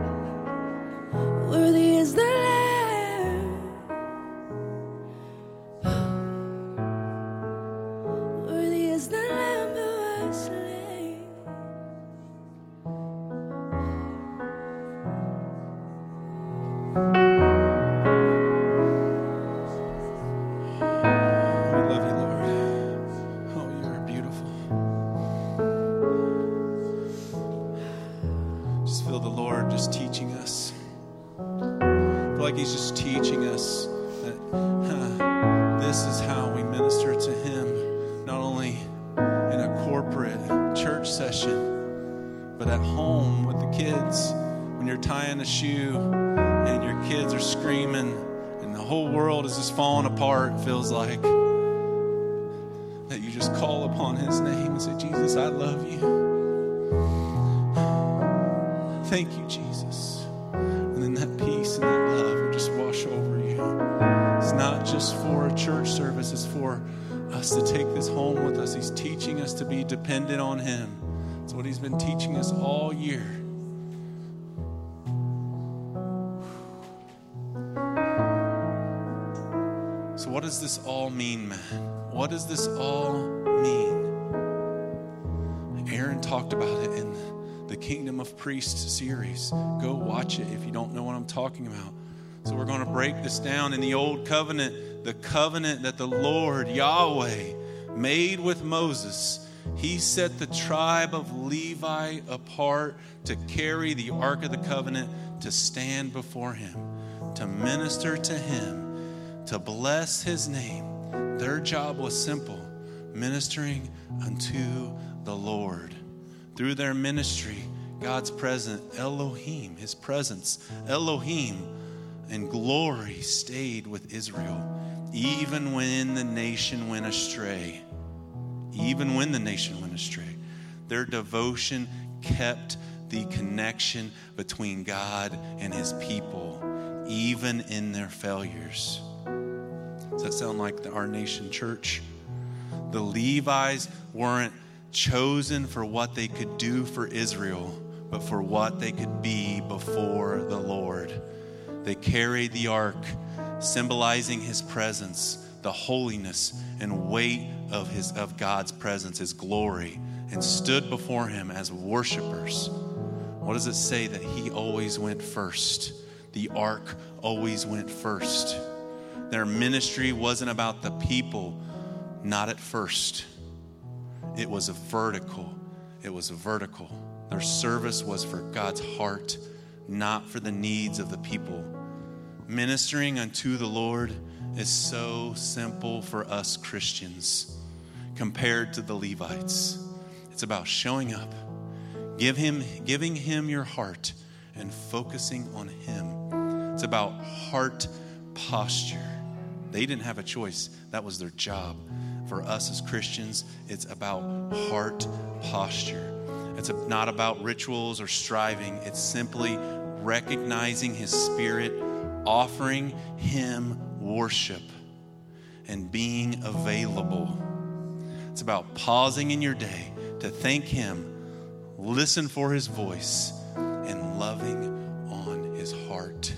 Worthy is the Lamb. Worthy is the Lamb who was slain. We love you, Lord. Oh, you're beautiful. Just feel the Lord just teaching us. I feel like He's just teaching us that huh, this is how we minister to Him, not only in a corporate church session, but at home with the kids. When you're tying a shoe and your kids are screaming and the whole world is just falling apart, it feels like that you just call upon His name and say, Jesus, I love you. Thank you, Jesus. And then that peace and that love will just wash over you. It's not just for a church service, it's for us to take this home with us. He's teaching us to be dependent on Him. It's what He's been teaching us all year. So what does this all mean, man? What does this all mean? Aaron talked about it in the Kingdom of Priests series. Go watch it if you don't know what I'm talking about. So we're going to break this down. In the Old Covenant, the covenant that the Lord, Yahweh, made with Moses, He set the tribe of Levi apart to carry the Ark of the Covenant, to stand before Him, to minister to Him, to bless His name. Their job was simple: ministering unto the Lord. Through their ministry, God's present, Elohim, his presence, Elohim, and glory stayed with Israel, even when the nation went astray. Even when the nation went astray. Their devotion kept the connection between God and his people, even in their failures. Does that sound like the, our nation church? The Levites weren't chosen for what they could do for Israel, but for what they could be before the Lord. They carried the ark, symbolizing his presence, the holiness and weight of his of God's presence, his glory, and stood before him as worshipers. What does it say? That he always went first. The ark always went first. Their ministry wasn't about the people, not at first. It was a vertical. It was a vertical. Their service was for God's heart, not for the needs of the people. Ministering unto the Lord is so simple for us Christians compared to the Levites. It's about showing up, give him, giving him your heart and focusing on him. It's about heart posture. They didn't have a choice. That was their job. For us as Christians, it's about heart posture. It's not about rituals or striving. It's simply recognizing his spirit, offering him worship, and being available. It's about pausing in your day to thank him, listen for his voice, and loving on his heart.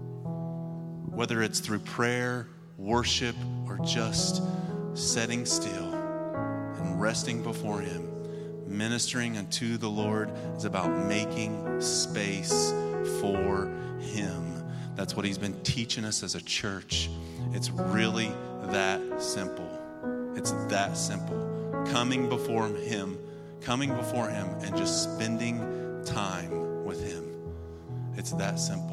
Whether it's through prayer, worship, or just setting still and resting before him, ministering unto the Lord is about making space for him. That's what he's been teaching us as a church. It's really that simple. It's that simple. Coming before him, coming before him and just spending time with him. It's that simple.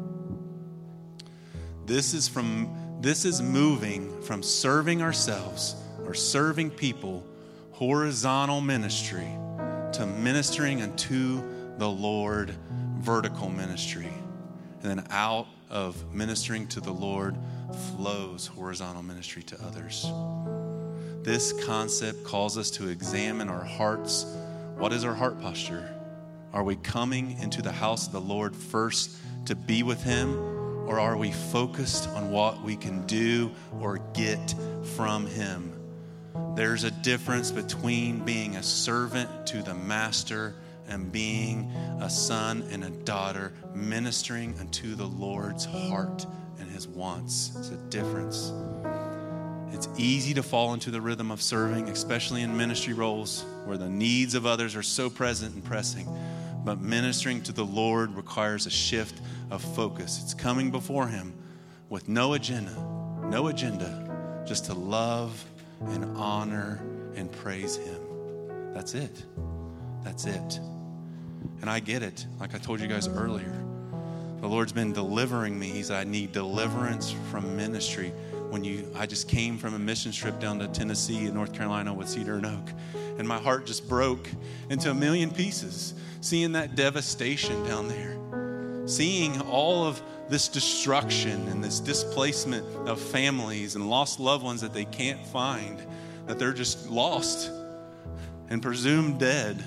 This is from this is moving from serving ourselves or serving people, horizontal ministry, to ministering unto the Lord, vertical ministry. And then out of ministering to the Lord flows horizontal ministry to others. This concept calls us to examine our hearts. What is our heart posture? Are we coming into the house of the Lord first to be with him? Or are we focused on what we can do or get from him? There's a difference between being a servant to the master and being a son and a daughter ministering unto the Lord's heart and his wants. It's a difference. It's easy to fall into the rhythm of serving, especially in ministry roles where the needs of others are so present and pressing. But ministering to the Lord requires a shift of focus. It's coming before him with no agenda, no agenda, just to love and honor and praise him. That's it. That's it. And I get it. Like I told you guys earlier, the Lord's been delivering me. He said, I need deliverance from ministry. When you, I just came from a mission trip down to Tennessee and North Carolina with Cedar and Oak, and my heart just broke into a million pieces, seeing that devastation down there, seeing all of this destruction and this displacement of families and lost loved ones that they can't find, that they're just lost and presumed dead,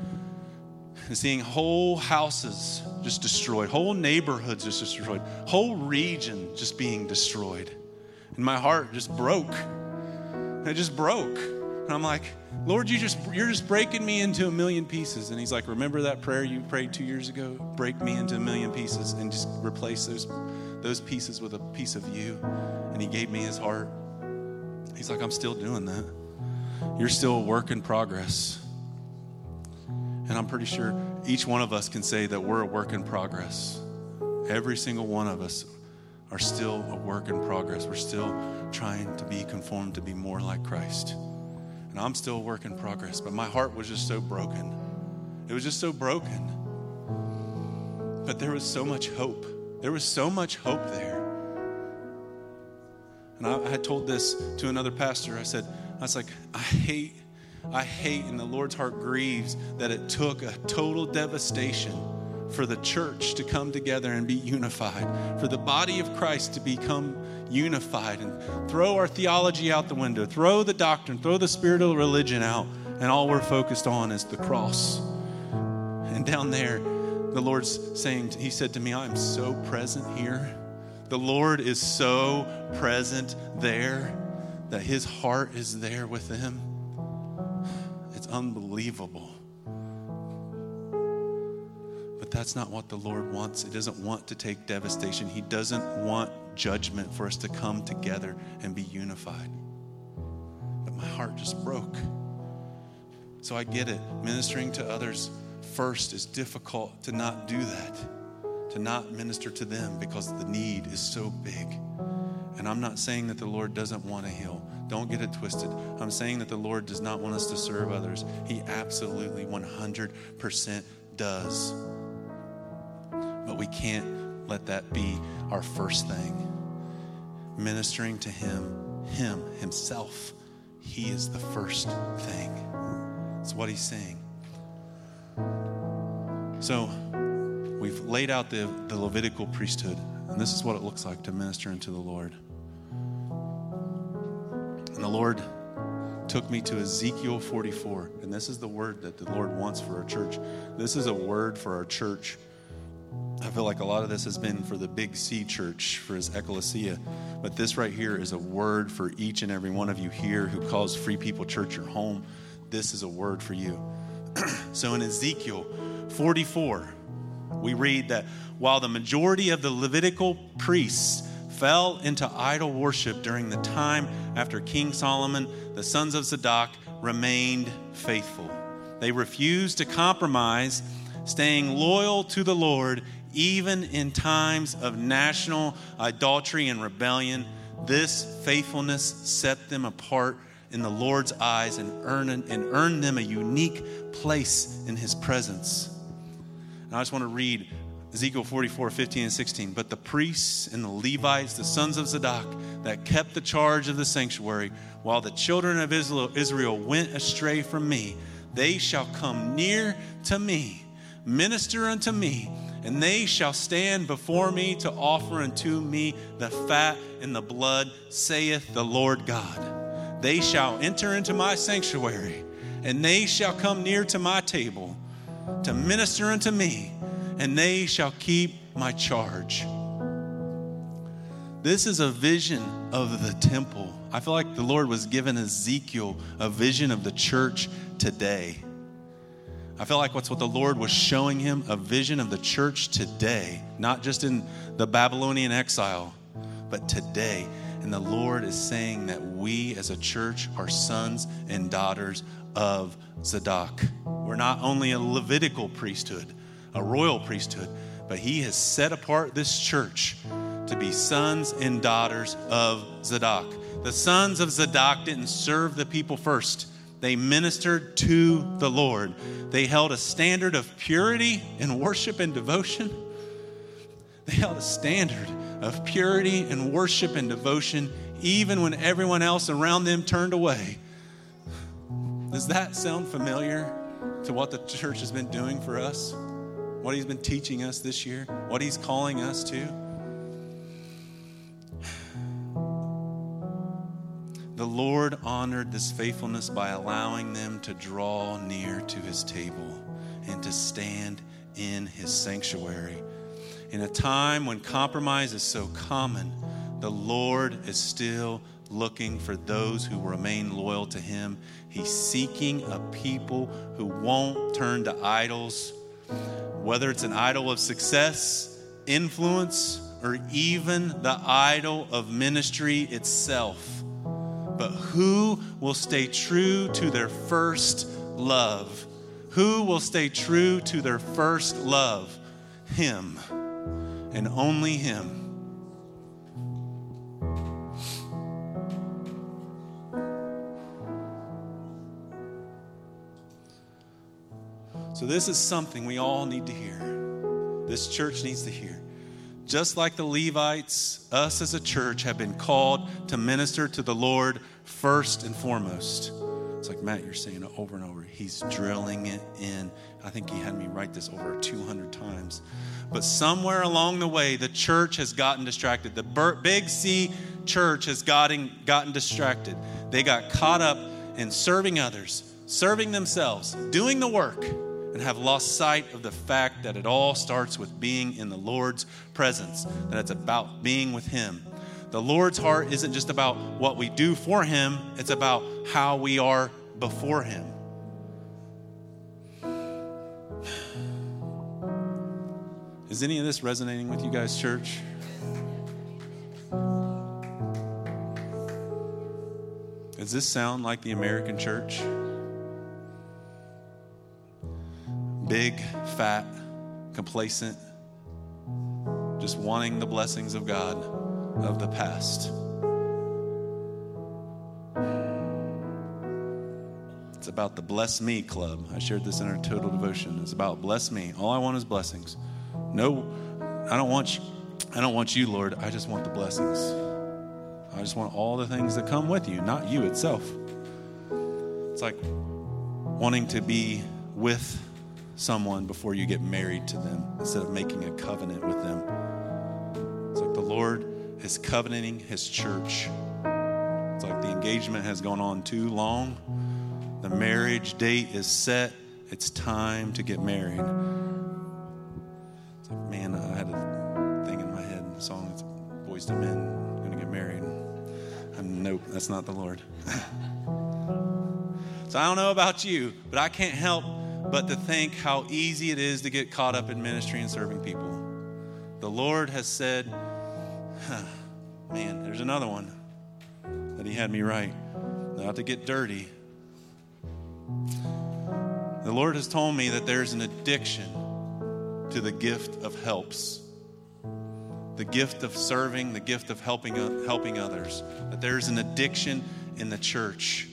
and seeing whole houses just destroyed, whole neighborhoods just destroyed, whole region just being destroyed. And my heart just broke. It just broke. And I'm like, Lord, you just, you're just breaking me into a million pieces. And he's like, remember that prayer you prayed two years ago? Break me into a million pieces and just replace those, those pieces with a piece of you. And he gave me his heart. He's like, I'm still doing that. You're still a work in progress. And I'm pretty sure each one of us can say that we're a work in progress. Every single one of us are still a work in progress. We're still trying to be conformed to be more like Christ. And I'm still a work in progress, but my heart was just so broken. It was just so broken. But there was so much hope. There was so much hope there. And I, I had told this to another pastor. I said, I was like, I hate I hate and the Lord's heart grieves that it took a total devastation for the church to come together and be unified, for the body of Christ to become unified and throw our theology out the window, throw the doctrine, throw the spirit of religion out, and all we're focused on is the cross. And down there, the Lord's saying, he said to me, I'm so present here. The Lord is so present there that his heart is there with them. It's unbelievable. But that's not what the Lord wants. He doesn't want to take devastation. He doesn't want judgment for us to come together and be unified. But my heart just broke. So I get it. Ministering to others first is difficult to not do that, to not minister to them because the need is so big. And I'm not saying that the Lord doesn't want to heal. Don't get it twisted. I'm saying that the Lord does not want us to serve others. He absolutely one hundred percent does. But we can't let that be our first thing. Ministering to him, him, himself, he is the first thing. That's what he's saying. So we've laid out the, the Levitical priesthood, and this is what it looks like to minister unto the Lord. And the Lord took me to Ezekiel forty-four, and this is the word that the Lord wants for our church. This is a word for our church. I feel like a lot of this has been for the Big C church, for his ecclesia, but this right here is a word for each and every one of you here who calls Free People Church your home. This is a word for you. So in Ezekiel forty-four, we read that while the majority of the Levitical priests fell into idol worship during the time after King Solomon, the sons of Zadok remained faithful. They refused to compromise, staying loyal to the Lord even in times of national idolatry and rebellion. This faithfulness set them apart in the Lord's eyes and earned, and earned them a unique place in his presence. And I just want to read Ezekiel forty-four, fifteen and sixteen. But the priests and the Levites, the sons of Zadok, that kept the charge of the sanctuary, while the children of Israel went astray from me, they shall come near to me, minister unto me, and they shall stand before me to offer unto me the fat and the blood, saith the Lord God. They shall enter into my sanctuary, and they shall come near to my table to minister unto me, and they shall keep my charge. This is a vision of the temple. I feel like the Lord was giving Ezekiel a vision of the church today. I feel like what's what the Lord was showing him, a vision of the church today, not just in the Babylonian exile, but today. And the Lord is saying that we as a church are sons and daughters of Zadok. We're not only a Levitical priesthood, a royal priesthood, but he has set apart this church to be sons and daughters of Zadok. The sons of Zadok didn't serve the people first. They ministered to the Lord. They held a standard of purity in worship and devotion. They held a standard of purity and worship and devotion even when everyone else around them turned away. Does that sound familiar to what the church has been doing for us? What he's been teaching us this year? What he's calling us to? The Lord honored this faithfulness by allowing them to draw near to his table and to stand in his sanctuary. In a time when compromise is so common, the Lord is still looking for those who remain loyal to him. He's seeking a people who won't turn to idols, whether it's an idol of success, influence, or even the idol of ministry itself. But who will stay true to their first love? Who will stay true to their first love? Him, and only him. So this is something we all need to hear. This church needs to hear. Just like the Levites, us as a church have been called to minister to the Lord first and foremost. It's like, Matt, you're saying it over and over. He's drilling it in. I think he had me write this over two hundred times. But somewhere along the way, the church has gotten distracted. The Big C church has gotten, gotten distracted. They got caught up in serving others, serving themselves, doing the work, and have lost sight of the fact that it all starts with being in the Lord's presence, that it's about being with Him. The Lord's heart isn't just about what we do for Him, it's about how we are before Him. Is any of this resonating with you guys, church? Does this sound like the American church? Big, fat, complacent, just wanting the blessings of God of the past. It's about the Bless Me Club. I shared this in our total devotion. It's about bless me. All I want is blessings. No, I don't want you, I don't want you, Lord. I just want the blessings. I just want all the things that come with you, not you itself. It's like wanting to be with someone before you get married to them instead of making a covenant with them. It's like the Lord is covenanting His church. It's like the engagement has gone on too long. The marriage date is set. It's time to get married. It's like, man, I had a thing in my head, a song that's Boys to Men, going to get married. I'm, nope, that's not the Lord. So I don't know about you, but I can't help but to think how easy it is to get caught up in ministry and serving people. The Lord has said, huh, man, there's another one that He had me write. Not to get dirty. The Lord has told me that there's an addiction to the gift of helps. The gift of serving, the gift of helping, helping others. That there's an addiction in the church.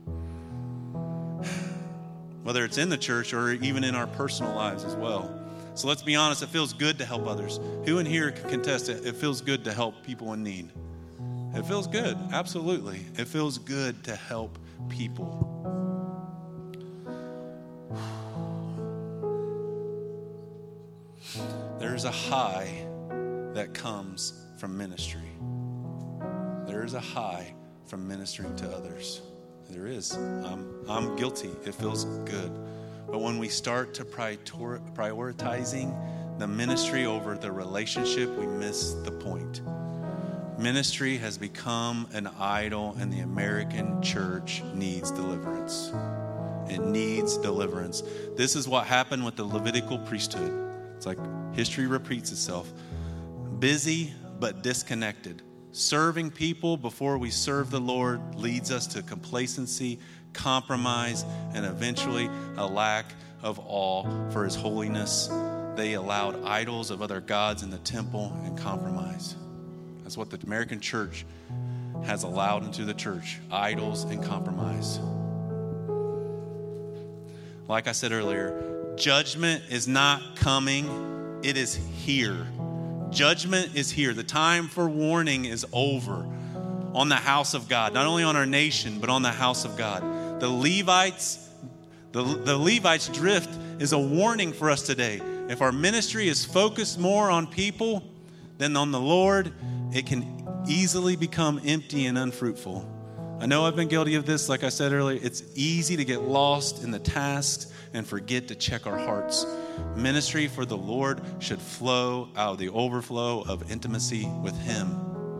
Whether it's in the church or even in our personal lives as well. So let's be honest, it feels good to help others. Who in here can contest it? It feels good to help people in need. It feels good, absolutely. It feels good to help people. There's a high that comes from ministry. There is a high from ministering to others. There is. I'm, I'm guilty. It feels good. But when we start to prior- prioritizing the ministry over the relationship, we miss the point. Ministry has become an idol, and the American church needs deliverance. It needs deliverance. This is what happened with the Levitical priesthood. It's like history repeats itself. Busy but disconnected. Serving people before we serve the Lord leads us to complacency, compromise, and eventually a lack of awe for His holiness. They allowed idols of other gods in the temple and compromise. That's what the American church has allowed into the church, idols and compromise. Like I said earlier, judgment is not coming, it is here. Judgment is here. The time for warning is over on the house of God. Not only on our nation, but on the house of God. The Levites, the, the Levites' drift is a warning for us today. If our ministry is focused more on people than on the Lord, it can easily become empty and unfruitful. I know I've been guilty of this. Like I said earlier, it's easy to get lost in the tasks and forget to check our hearts. Ministry for the Lord should flow out of the overflow of intimacy with Him.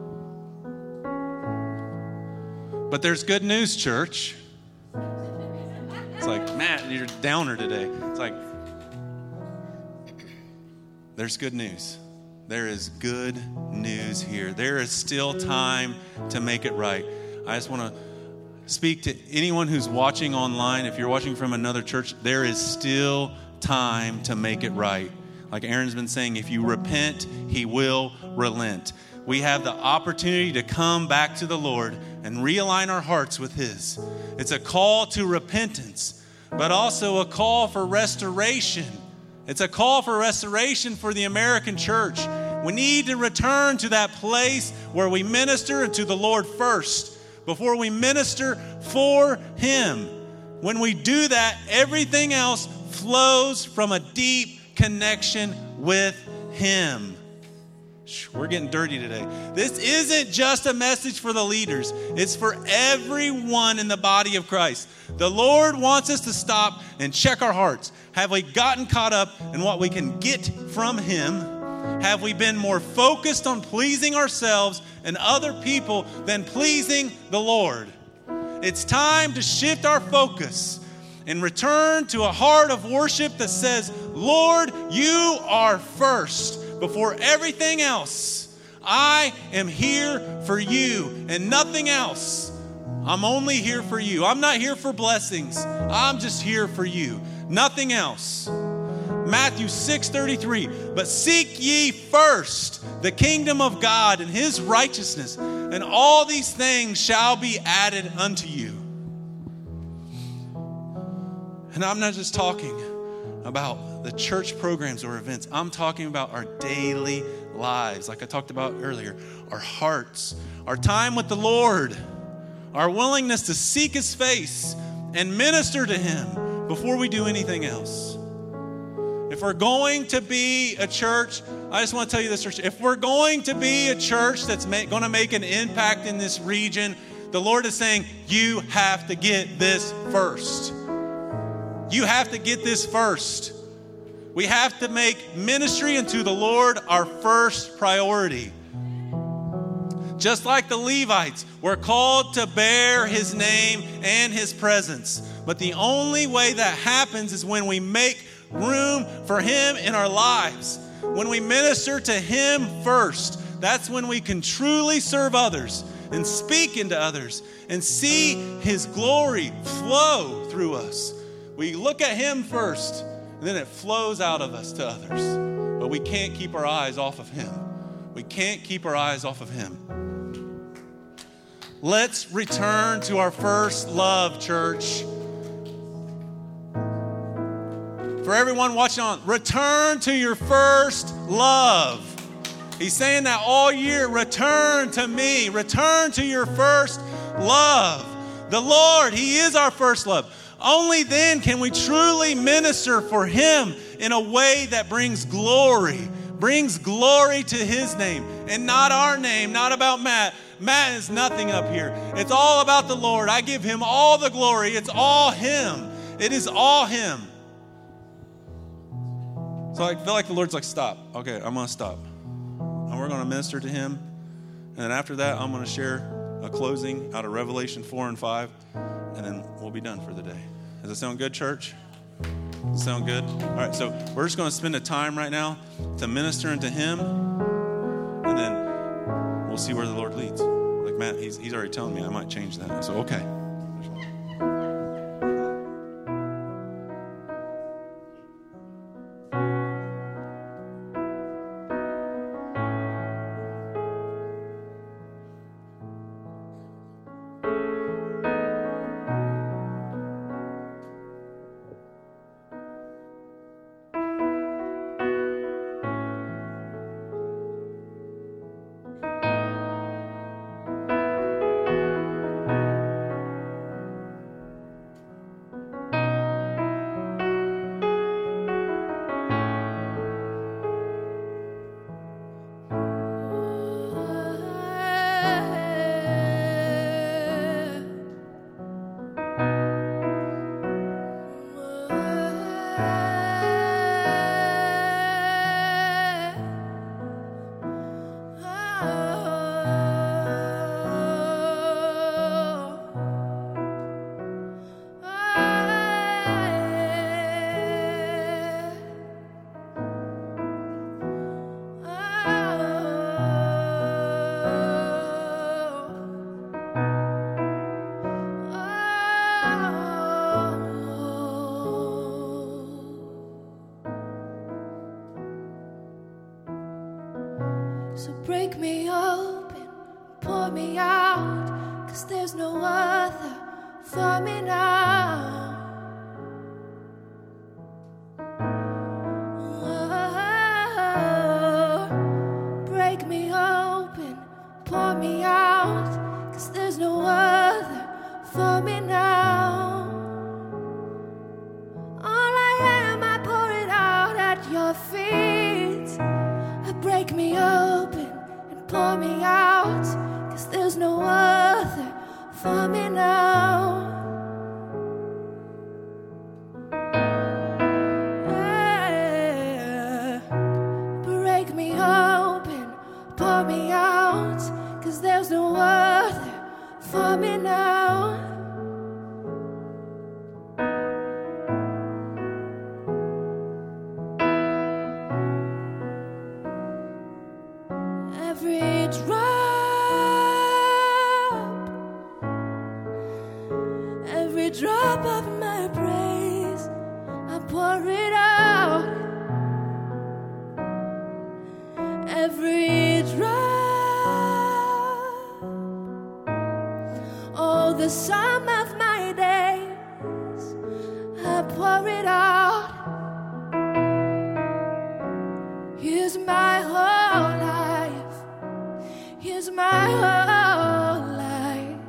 But there's good news, church. It's like, Matt, you're a downer today. It's like, there's good news. There is good news here. There is still time to make it right. I just want to speak to anyone who's watching online. If you're watching from another church, there is still time to make it right. Like Aaron's been saying, if you repent, He will relent. We have the opportunity to come back to the Lord and realign our hearts with His. It's a call to repentance, but also a call for restoration. It's a call for restoration for the American church. We need to return to that place where we minister to the Lord first, before we minister for Him. When we do that, everything else flows from a deep connection with him. We're getting dirty today. This isn't just a message for the leaders. It's for everyone in the body of Christ. The Lord wants us to stop and check our hearts. Have we gotten caught up in what we can get from him? Have we been more focused on pleasing ourselves and other people than pleasing the Lord? It's time to shift our focus and return to a heart of worship that says, Lord, you are first. Before everything else, I am here for you and nothing else. I'm only here for you. I'm not here for blessings. I'm just here for you. Nothing else. Matthew six thirty-three, but seek ye first the kingdom of God and his righteousness, and all these things shall be added unto you. And I'm not just talking about the church programs or events. I'm talking about our daily lives, like I talked about earlier, our hearts, our time with the Lord, our willingness to seek his face and minister to him before we do anything else. If we're going to be a church, I just want to tell you this, church, if we're going to be a church that's ma- going to make an impact in this region, the Lord is saying, you have to get this first. You have to get this first. We have to make ministry unto the Lord our first priority. Just like the Levites were called to bear his name and his presence. But the only way that happens is when we make room for him in our lives. When we minister to him first, that's when we can truly serve others and speak into others and see his glory flow through us. We look at him first, and then it flows out of us to others. But we can't keep our eyes off of him. We can't keep our eyes off of him. Let's return to our first love, church. For everyone watching on, return to your first love. He's saying that all year. Return to me. Return to your first love. The Lord, he is our first love. Only then can we truly minister for him in a way that brings glory, brings glory to his name and not our name, not about Matt. Matt is nothing up here. It's all about the Lord. I give him all the glory. It's all him. It is all him. So I feel like the Lord's like, stop. Okay, I'm going to stop. And we're going to minister to him. And then after that, I'm going to share a closing out of Revelation four and five. And then we'll be done for the day. Does that sound good, church? Does that sound good? All right, so we're just going to spend a time right now to minister unto him. And then we'll see where the Lord leads. Like Matt, he's, he's already telling me I might change that. So, okay. So break me open, pour me out, 'cause there's no other for me now. Oh, break me open, pour me out, 'cause there's no other for me now. for me now. Yeah. Break me open, pour me out, 'cause there's no other for me now. Every drop, every drop of my praise, I pour it out. Every drop, oh, the sum of my days, I pour it out. Here's my whole life. Here's my whole life.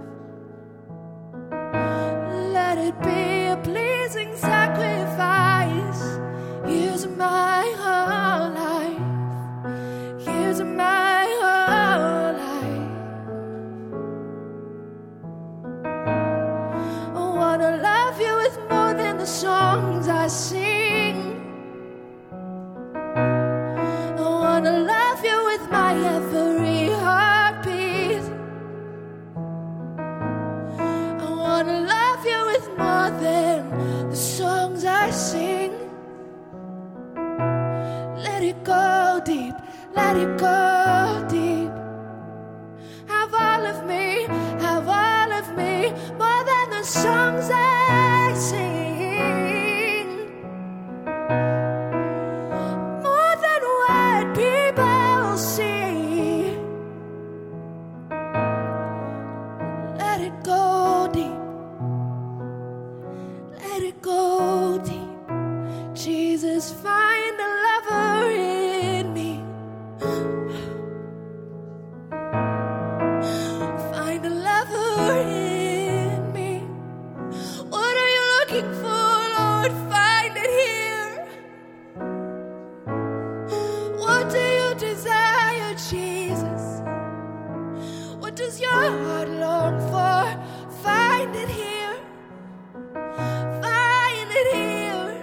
Let it be a pleasing sacrifice. Here's my whole life. Here's my whole life. I wanna love you with more than the songs I sing. I wanna love you with my every heartbeat. I wanna love you with more than the songs I sing. Let it go deep, let it go deep. Have all of me, have all of me, more than the songs I sing. More than what people see. Let it go deep. Let it go deep. Jesus, find a lover in me. Find a lover in me. What are you looking for, Lord? Find it here. What do you desire, Jesus? What does your heart long for? Find it here. Find it here.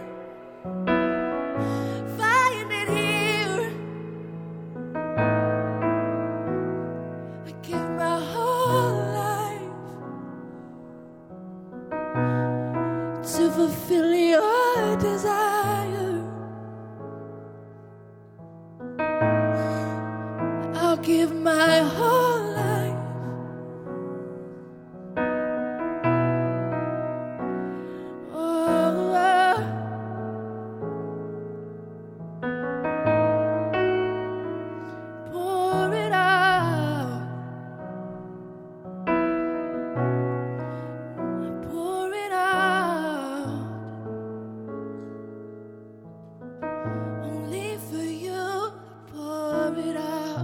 Find it here. I give my whole life to fulfill your desire. I'll give my whole life. Oh, oh. Pour it out. Pour it out. Only for you, pour it out.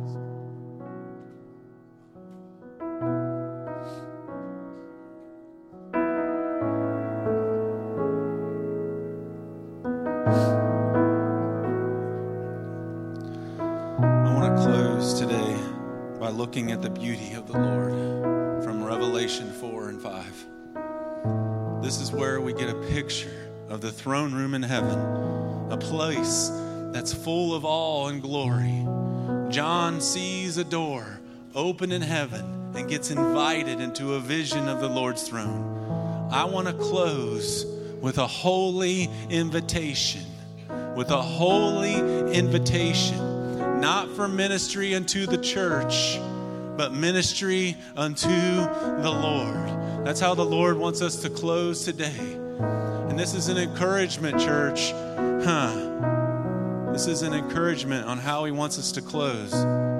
I want to close today by looking at the beauty of the Lord from Revelation four and five. This is where we get a picture of the throne room in heaven, a place that's full of awe and glory. John sees a door open in heaven and gets invited into a vision of the Lord's throne. I want to close with a holy invitation, with a holy invitation, not for ministry unto the church, but ministry unto the Lord. That's how the Lord wants us to close today. And this is an encouragement, church. Huh. This is an encouragement on how He wants us to close.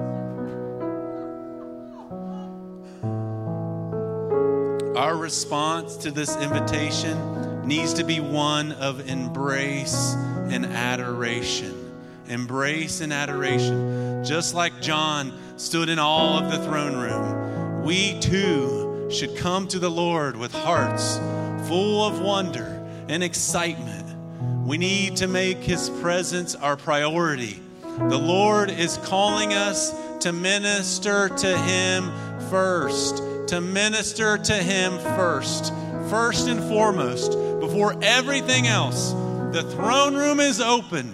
Our response to this invitation needs to be one of embrace and adoration. Embrace and adoration. Just like John stood in awe of the throne room, we too should come to the Lord with hearts full of wonder and excitement. We need to make His presence our priority. The Lord is calling us to minister to Him first, to minister to him first. First and foremost, before everything else, the throne room is open.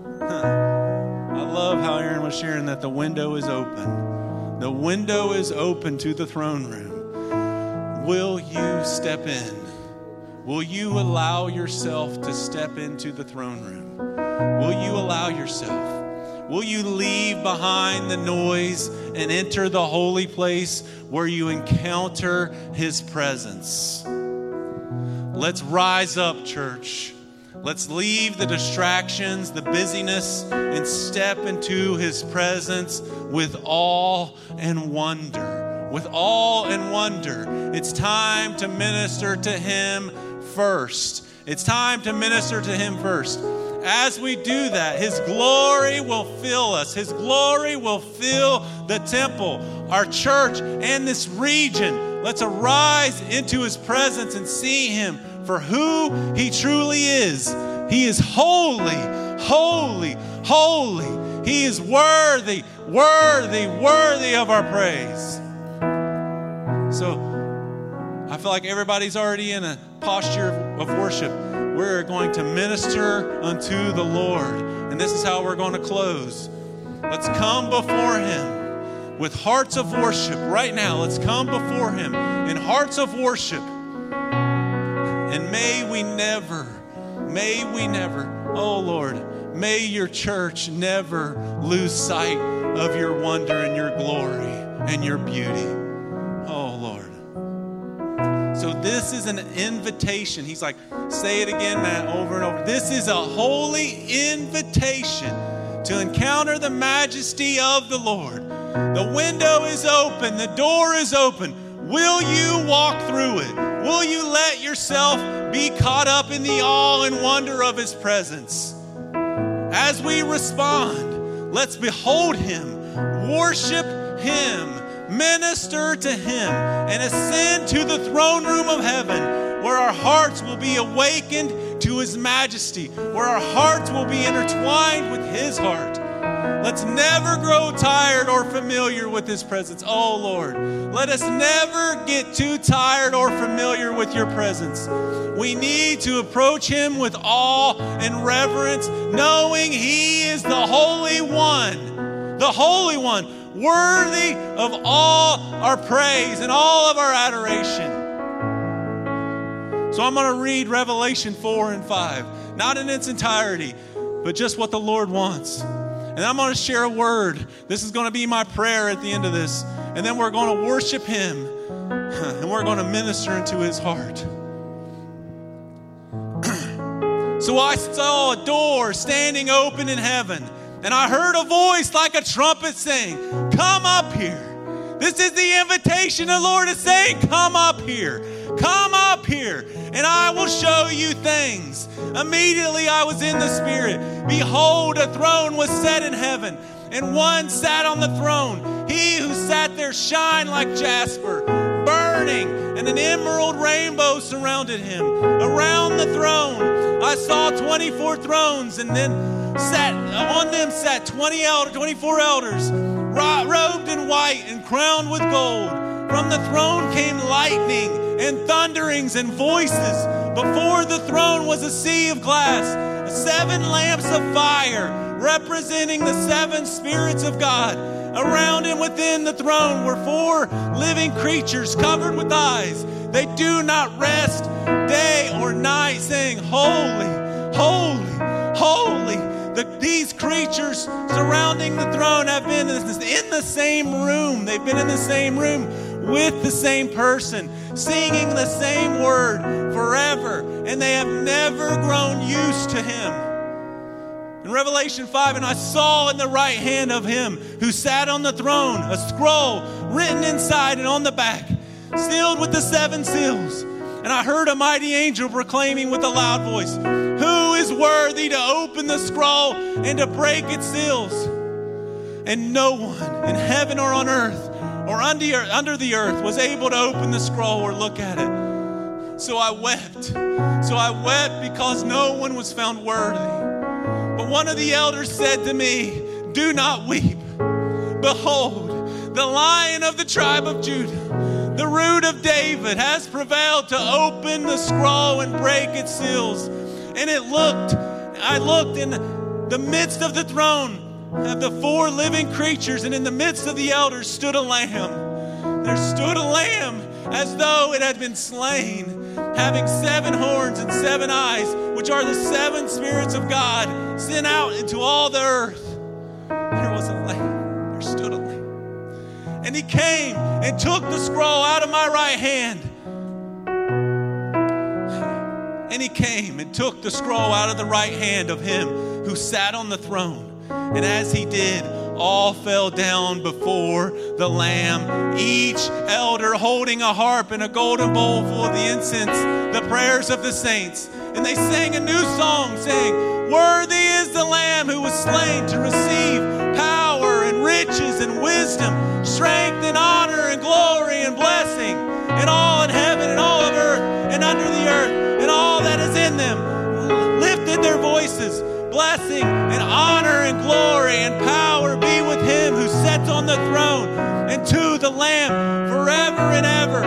I love how Aaron was sharing that the window is open. The window is open to the throne room. Will you step in? Will you allow yourself to step into the throne room? Will you allow yourself? Will you leave behind the noise and enter the holy place where you encounter his presence? Let's rise up, church. Let's leave the distractions, the busyness, and step into his presence with awe and wonder. With awe and wonder. It's time to minister to him first. It's time to minister to him first. As we do that, his glory will fill us. His glory will fill the temple, our church, and this region. Let's arise into his presence and see him for who he truly is. He is holy, holy, holy. He is worthy, worthy, worthy of our praise. So I feel like everybody's already in a posture of worship. We're going to minister unto the Lord. And this is how we're going to close. Let's come before him with hearts of worship right now. Let's come before him in hearts of worship. And may we never, may we never, oh Lord, may your church never lose sight of your wonder and your glory and your beauty. Oh Lord. So this is an invitation. He's like, say it again, Matt, over and over. This is a holy invitation to encounter the majesty of the Lord. The window is open. The door is open. Will you walk through it? Will you let yourself be caught up in the awe and wonder of his presence? As we respond, let's behold him, worship him, minister to him, and ascend to the throne room of heaven, where our hearts will be awakened to his majesty, where our hearts will be intertwined with his heart. Let's never grow tired or familiar with his presence. Oh Lord, let us never get too tired or familiar with your presence. We need to approach him with awe and reverence, knowing he is the Holy One, the Holy One, worthy of all our praise and all of our adoration. So I'm going to read Revelation four and five, not in its entirety, but just what the Lord wants. And I'm going to share a word. This is going to be my prayer at the end of this. And then we're going to worship him. And we're going to minister into his heart. So I saw a door standing open in heaven. And I heard a voice like a trumpet saying, come up here. This is the invitation the Lord is saying, come up here. Come up here, and I will show you things. Immediately I was in the Spirit. Behold, a throne was set in heaven, and one sat on the throne. He who sat there shined like jasper, burning, and an emerald rainbow surrounded him. Around the throne I saw twenty-four thrones, and then sat on them sat twenty elder, twenty-four elders, robed in white and crowned with gold. From the throne came lightning and thunderings and voices. Before the throne was a sea of glass, seven lamps of fire representing the seven spirits of God. Around and within the throne were four living creatures covered with eyes. They do not rest day or night, saying, holy, holy, holy. The, these creatures surrounding the throne have been in the same room. They've been in the same room with the same person, singing the same word forever, and they have never grown used to him. In Revelation five, and I saw in the right hand of him who sat on the throne a scroll written inside and on the back, sealed with the seven seals. And I heard a mighty angel proclaiming with a loud voice, who is worthy to open the scroll and to break its seals? And no one in heaven or on earth or under, under the earth was able to open the scroll or look at it. So I wept. So I wept because no one was found worthy. But one of the elders said to me, do not weep. Behold, the Lion of the tribe of Judah, The root of David has prevailed to open the scroll and break its seals. And it looked, I looked in the midst of the throne of the four living creatures, and in the midst of the elders stood a lamb. There stood a lamb as though it had been slain, having seven horns and seven eyes, which are the seven spirits of God sent out into all the earth. There was a lamb. There stood a lamb. And he came and took the scroll out of my right hand. And he came and took the scroll out of the right hand of him who sat on the throne. And as he did, all fell down before the Lamb, each elder holding a harp and a golden bowl full of the incense, the prayers of the saints. And they sang a new song, saying, "Worthy is the Lamb who was slain to receive power and riches and wisdom, strength and honor and glory and blessing, and all in heaven and all of earth and under the earth, and all that is in them lifted their voices. Blessing and honor and glory and power be with him who sits on the throne and to the Lamb forever and ever."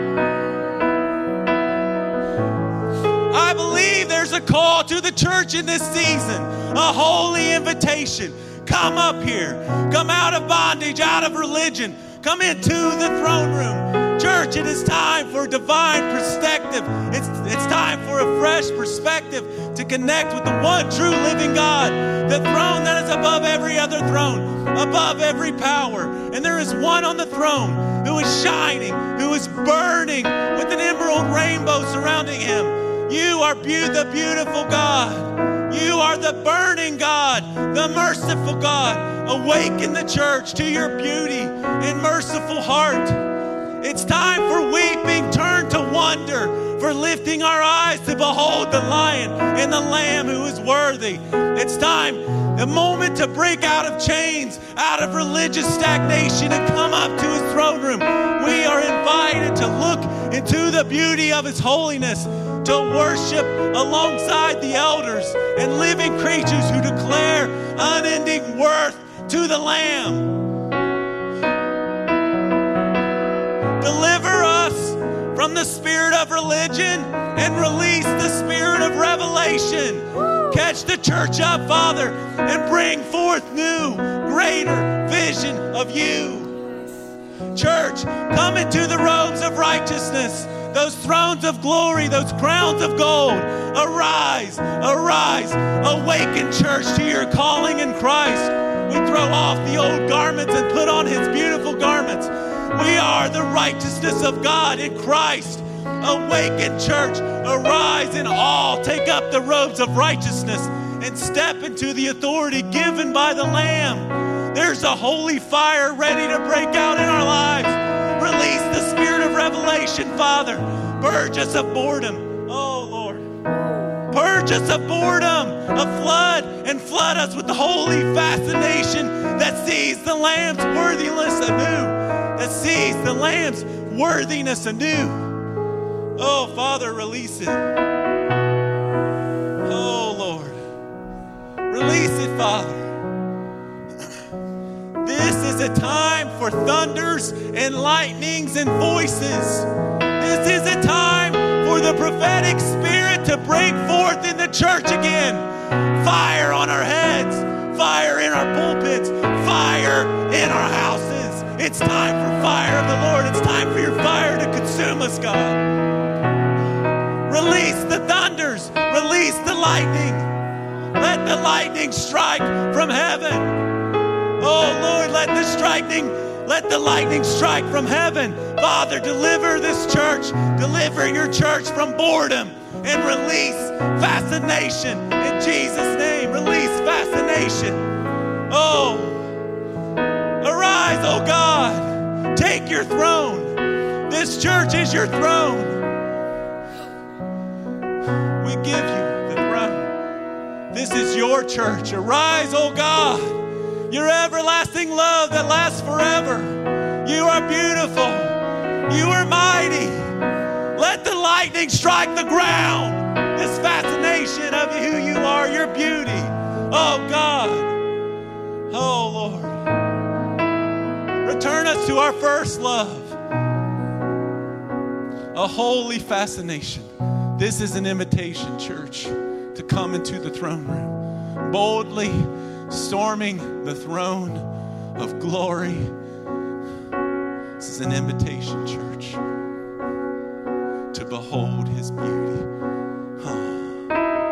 I believe there's a call to the church in this season, a holy invitation. Come up here. Come out of bondage, out of religion. Come into the throne room. Church, it is time for divine perspective. It's, it's time for a fresh perspective to connect with the one true living God, the throne that is above every other throne, above every power. And there is one on the throne who is shining, who is burning with an emerald rainbow surrounding him. You are be- the beautiful God. You are the burning God, the merciful God. Awaken the church to your beauty and merciful heart. It's time for weeping turn to wonder, for lifting our eyes to behold the Lion and the Lamb who is worthy. It's time, the moment to break out of chains, out of religious stagnation, and come up to his throne room. We are invited to look into the beauty of his holiness, to worship alongside the elders and living creatures who declare unending worth to the Lamb. Deliver us from the spirit of religion and release the spirit of revelation. Catch the church up, Father, and bring forth new, greater vision of you. Church, come into the robes of righteousness, those thrones of glory, those crowns of gold. Arise, arise, awaken, church, to your calling in Christ. We throw off the old garments and put on his beautiful garments. We are the righteousness of God in Christ. Awaken, church. Arise in all. Take up the robes of righteousness and step into the authority given by the Lamb. There's a holy fire ready to break out in our lives. Release the spirit of revelation, Father. Purge us of boredom. Oh, Lord. Purge us of boredom, of flood, and flood us with the holy fascination that sees the Lamb's worthiness anew. That sees the Lamb's worthiness anew. Oh, Father, release it. Oh, Lord. Release it, Father. This is a time for thunders and lightnings and voices. This is a time for the prophetic spirit to break forth in the church again. Fire on our heads, fire in our pulpits, fire in our houses. It's time for fire of the Lord. It's time for your fire to consume us, God. Release the thunders. Release the lightning. Let the lightning strike from heaven. Oh, Lord, let the striking, let the lightning strike from heaven. Father, deliver this church. Deliver your church from boredom and release fascination. In Jesus' name, release fascination. Oh, arise, oh God. Take your throne. This church is your throne. We give you the throne. This is your church. Arise, oh God. Your everlasting love that lasts forever. You are beautiful. You are mighty. Let the lightning strike the ground. This fascination of who you are, your beauty. Oh God. Oh Lord. Return us to our first love. a holy fascination. This is an invitation, church, to come into the throne room, boldly storming the throne of glory. This is an invitation, church, to behold his beauty. Huh.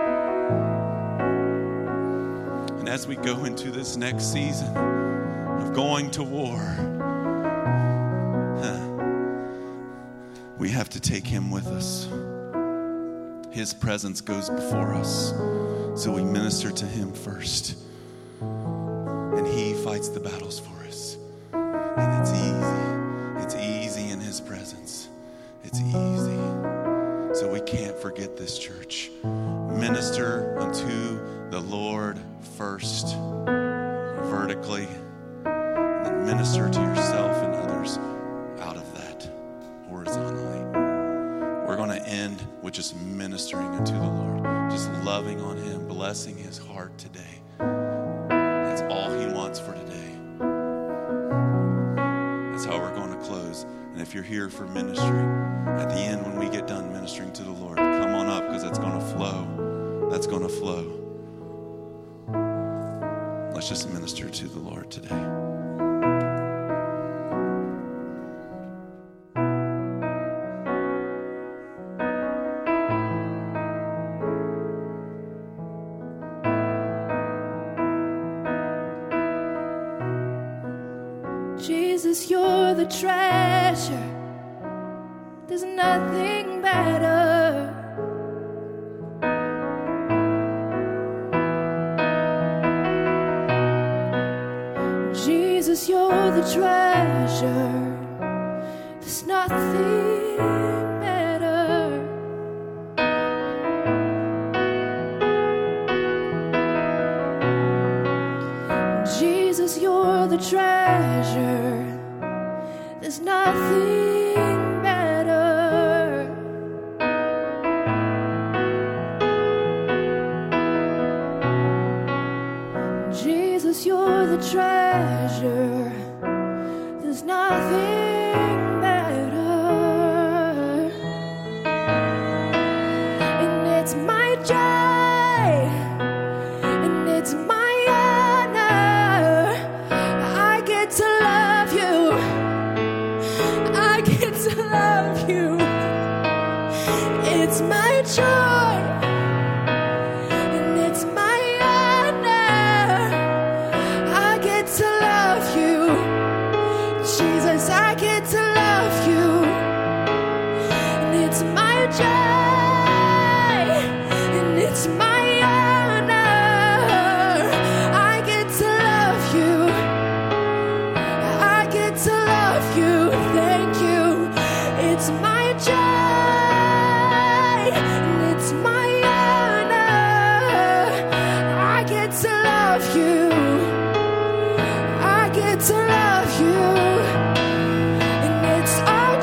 And as we go into this next season of going to war, we have to take him with us. His presence goes before us, so we minister to him first. And he fights the battles for us. And it's easy. It's easy in his presence. It's easy. So we can't forget this, church. Minister unto the Lord first, vertically, and then minister to yourself and others out of that, horizontally. We're going to end with just ministering unto the Lord, just loving on him, blessing his heart today. That's all he wants for today. That's how we're going to close. And if you're here for ministry, at the end when we get done ministering to the Lord, come on up, because that's going to flow. That's going to flow. Let's just minister to the Lord today. Jesus, you're the treasure. There's nothing better. Jesus, you're the treasure. There's nothing better. Jesus, you're the treasure. There's nothing better. Jesus, you're the treasure. There's nothing better. And it's my joy, and it's my honor. I get to love you. I get to love you. It's my joy, and it's my honor. I get to love you. Jesus, I get to love you. And it's my joy, and it's my honor. I get to love you. I get to love you. Thank you. It's my joy, and it's my honor. I get to love you. I get to love you. And it's our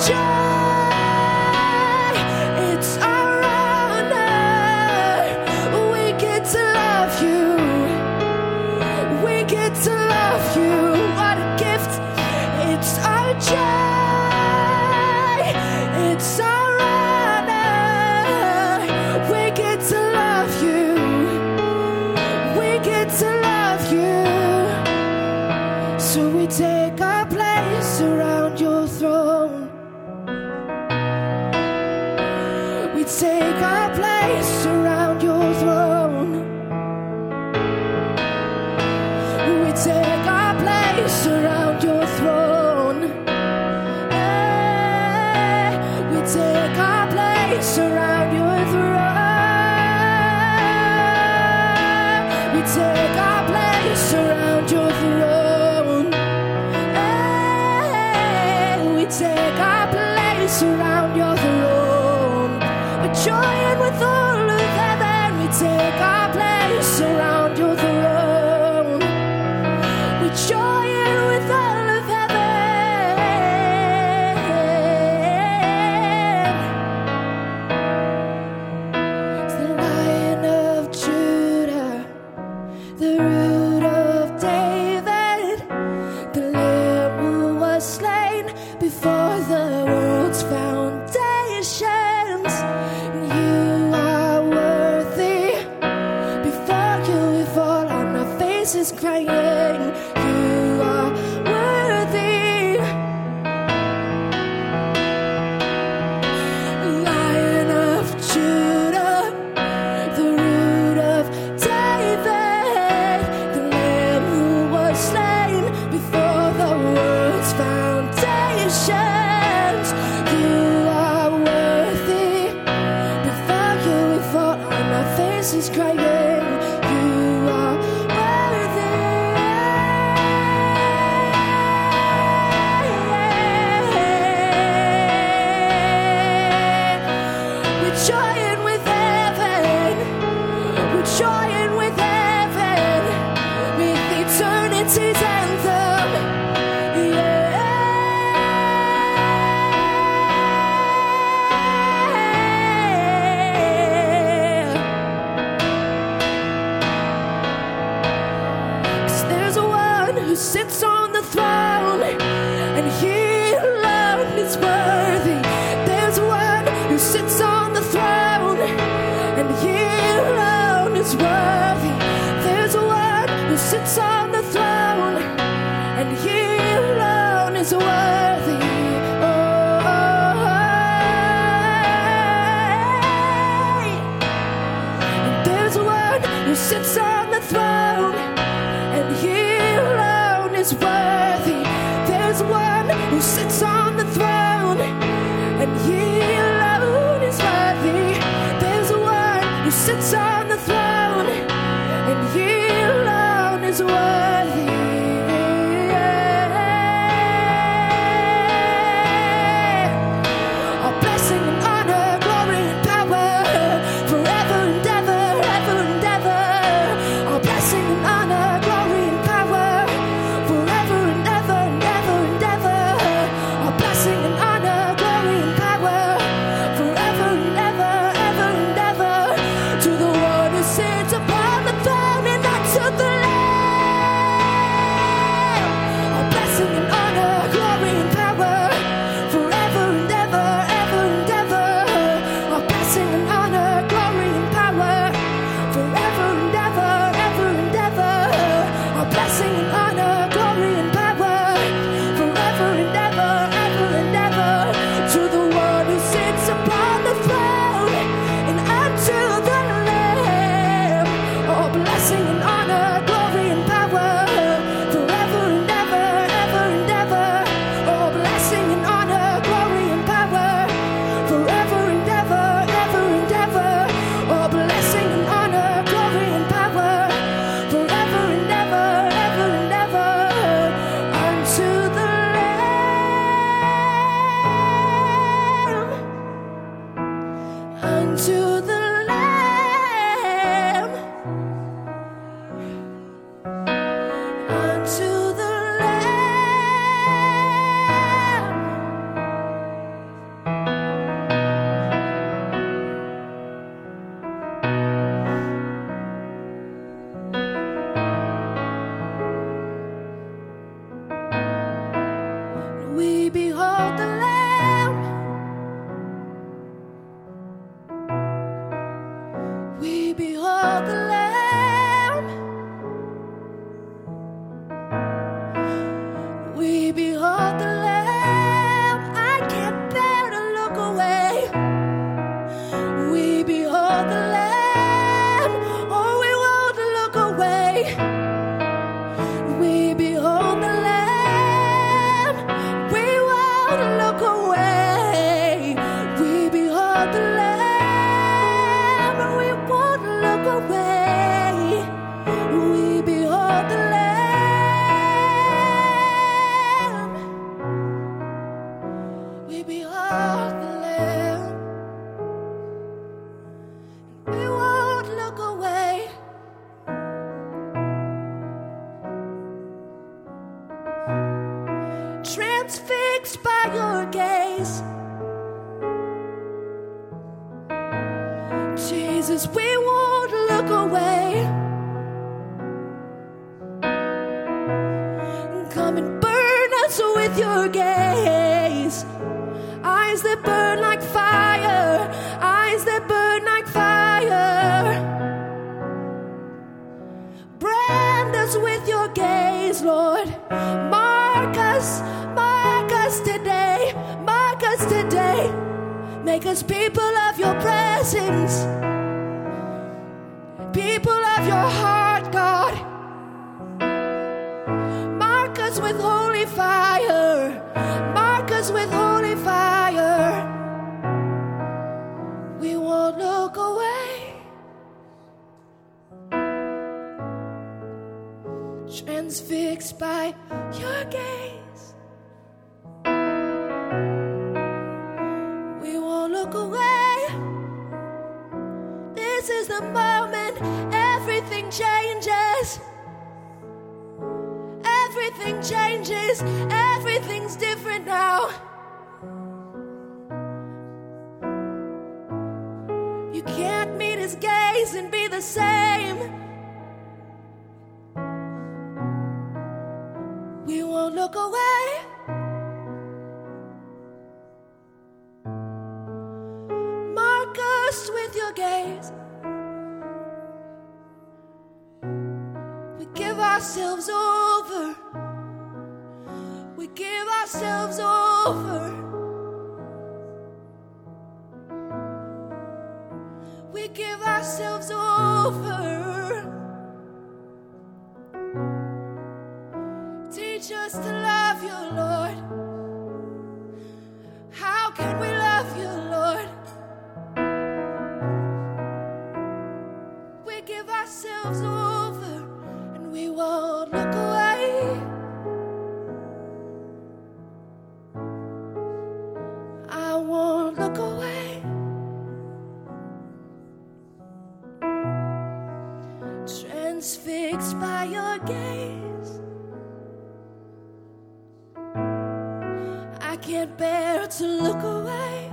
joy, it's our honor. We get to love you. We get to love you. What a gift. It's our joy, it's our honor. We get to love you. We get to love you. So we take our place around your throne. We take our place around your throne. We take our place around your throne. Eh, We take our place around your throne. We take our place around your throne. Eh, We take our place around your throne. We're joining with all of heaven. We take our place around your throne. We join with all of heaven. It's the Lion of Judah, the Root of David, the Lamb who was slain before the world's foundation. join with heaven. We're join with heaven. With eternity's anthem. Yeah. Who sits on the throne, and he alone is worthy. There's one who sits on the throne, and he alone is worthy. There's one who sits on the throne, and he alone is worthy. Oh, and there's one who sits on the throne, and he alone is worthy. There's one who sits on the throne, and he alone is worthy. There's one who sits on the throne, and he alone is worthy. All blessing and honor, glory and power, forever and ever, ever and ever. All blessing and honor, glory and power, forever and ever and ever and ever. All blessing and honor, glory and power, forever and ever, ever and ever. To the one who sits upon the throne and unto the Lamb. All blessing and honor, glory and power, forever and ever, ever and ever. All blessing and honor, glory and power, forever and ever, ever and ever. All blessing and honor, glory and power, forever and ever, ever and ever. To the one who sits upon the throne and unto the Lamb. All blessing and honor, glory and power, forever and ever, ever and ever. All blessing and honor, glory and power, forever and ever, ever and ever. All blessing and honor, glory and power, forever and ever, ever and ever. Unto the Lamb, unto the Lamb, unto the Lamb. We behold the Lamb. We behold the Lamb. We behold the Lamb. I can't bear to look away. We behold the Lamb. Oh, we won't look away. We behold the Lamb. We won't look away. We behold the Lamb. We won't look away. We behold the Lamb. We behold the Lamb. We won't look away. Transfixed by your gaze, Jesus, we won't look away. Come and burn us with your gaze. Eyes that burn like fire, eyes that burn like fire. Brand us with your gaze, Lord. Mark us, mark us today, mark us today. Make us people of your presence, people of your heart, God. Mark us with holy fire, mark us with holy fire. We won't look away. Transfixed by your gaze, we won't look away. this is the moment everything changes. Everything changes, everything's different now. You can't meet his gaze and be the same. We won't look away. Mark us with your gaze. We give ourselves over. We give ourselves over. We give ourselves over. Teach us to love you, Lord. How can we love you, Lord? We give ourselves over and we won't look away. I won't look away. Transfixed by your gaze, I can't bear to look away.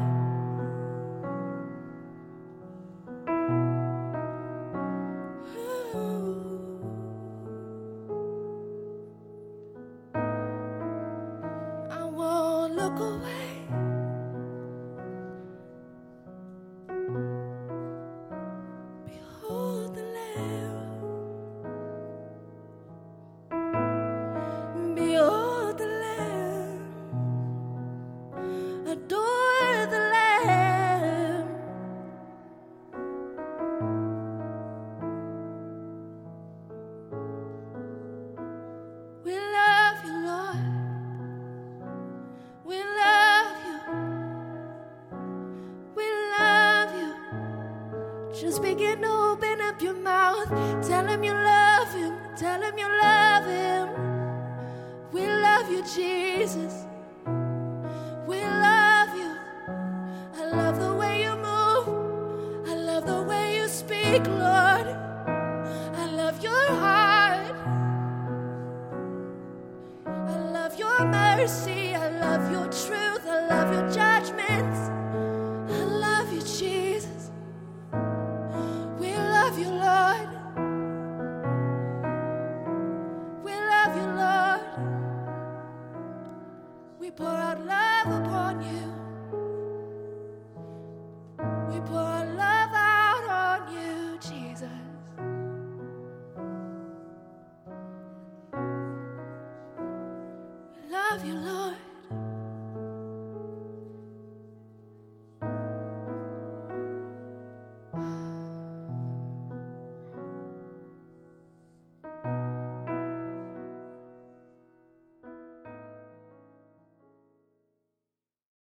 I won't look away. Behold the Lamb. Behold the Lamb. Adore the Lamb. We love you, Lord. We love you. We love you. Just begin to open up your mouth. Tell him you love him. Tell him you love him. We love you, Jesus. We love you. I love the way you move. I love the way you speak, Lord. I love your heart. I love your mercy. I love your truth. I love your judgments. I love you, Jesus. We love you, Lord. We love you, Lord. We pour out love upon you. We pour our love out on you, Jesus. We love you, Lord.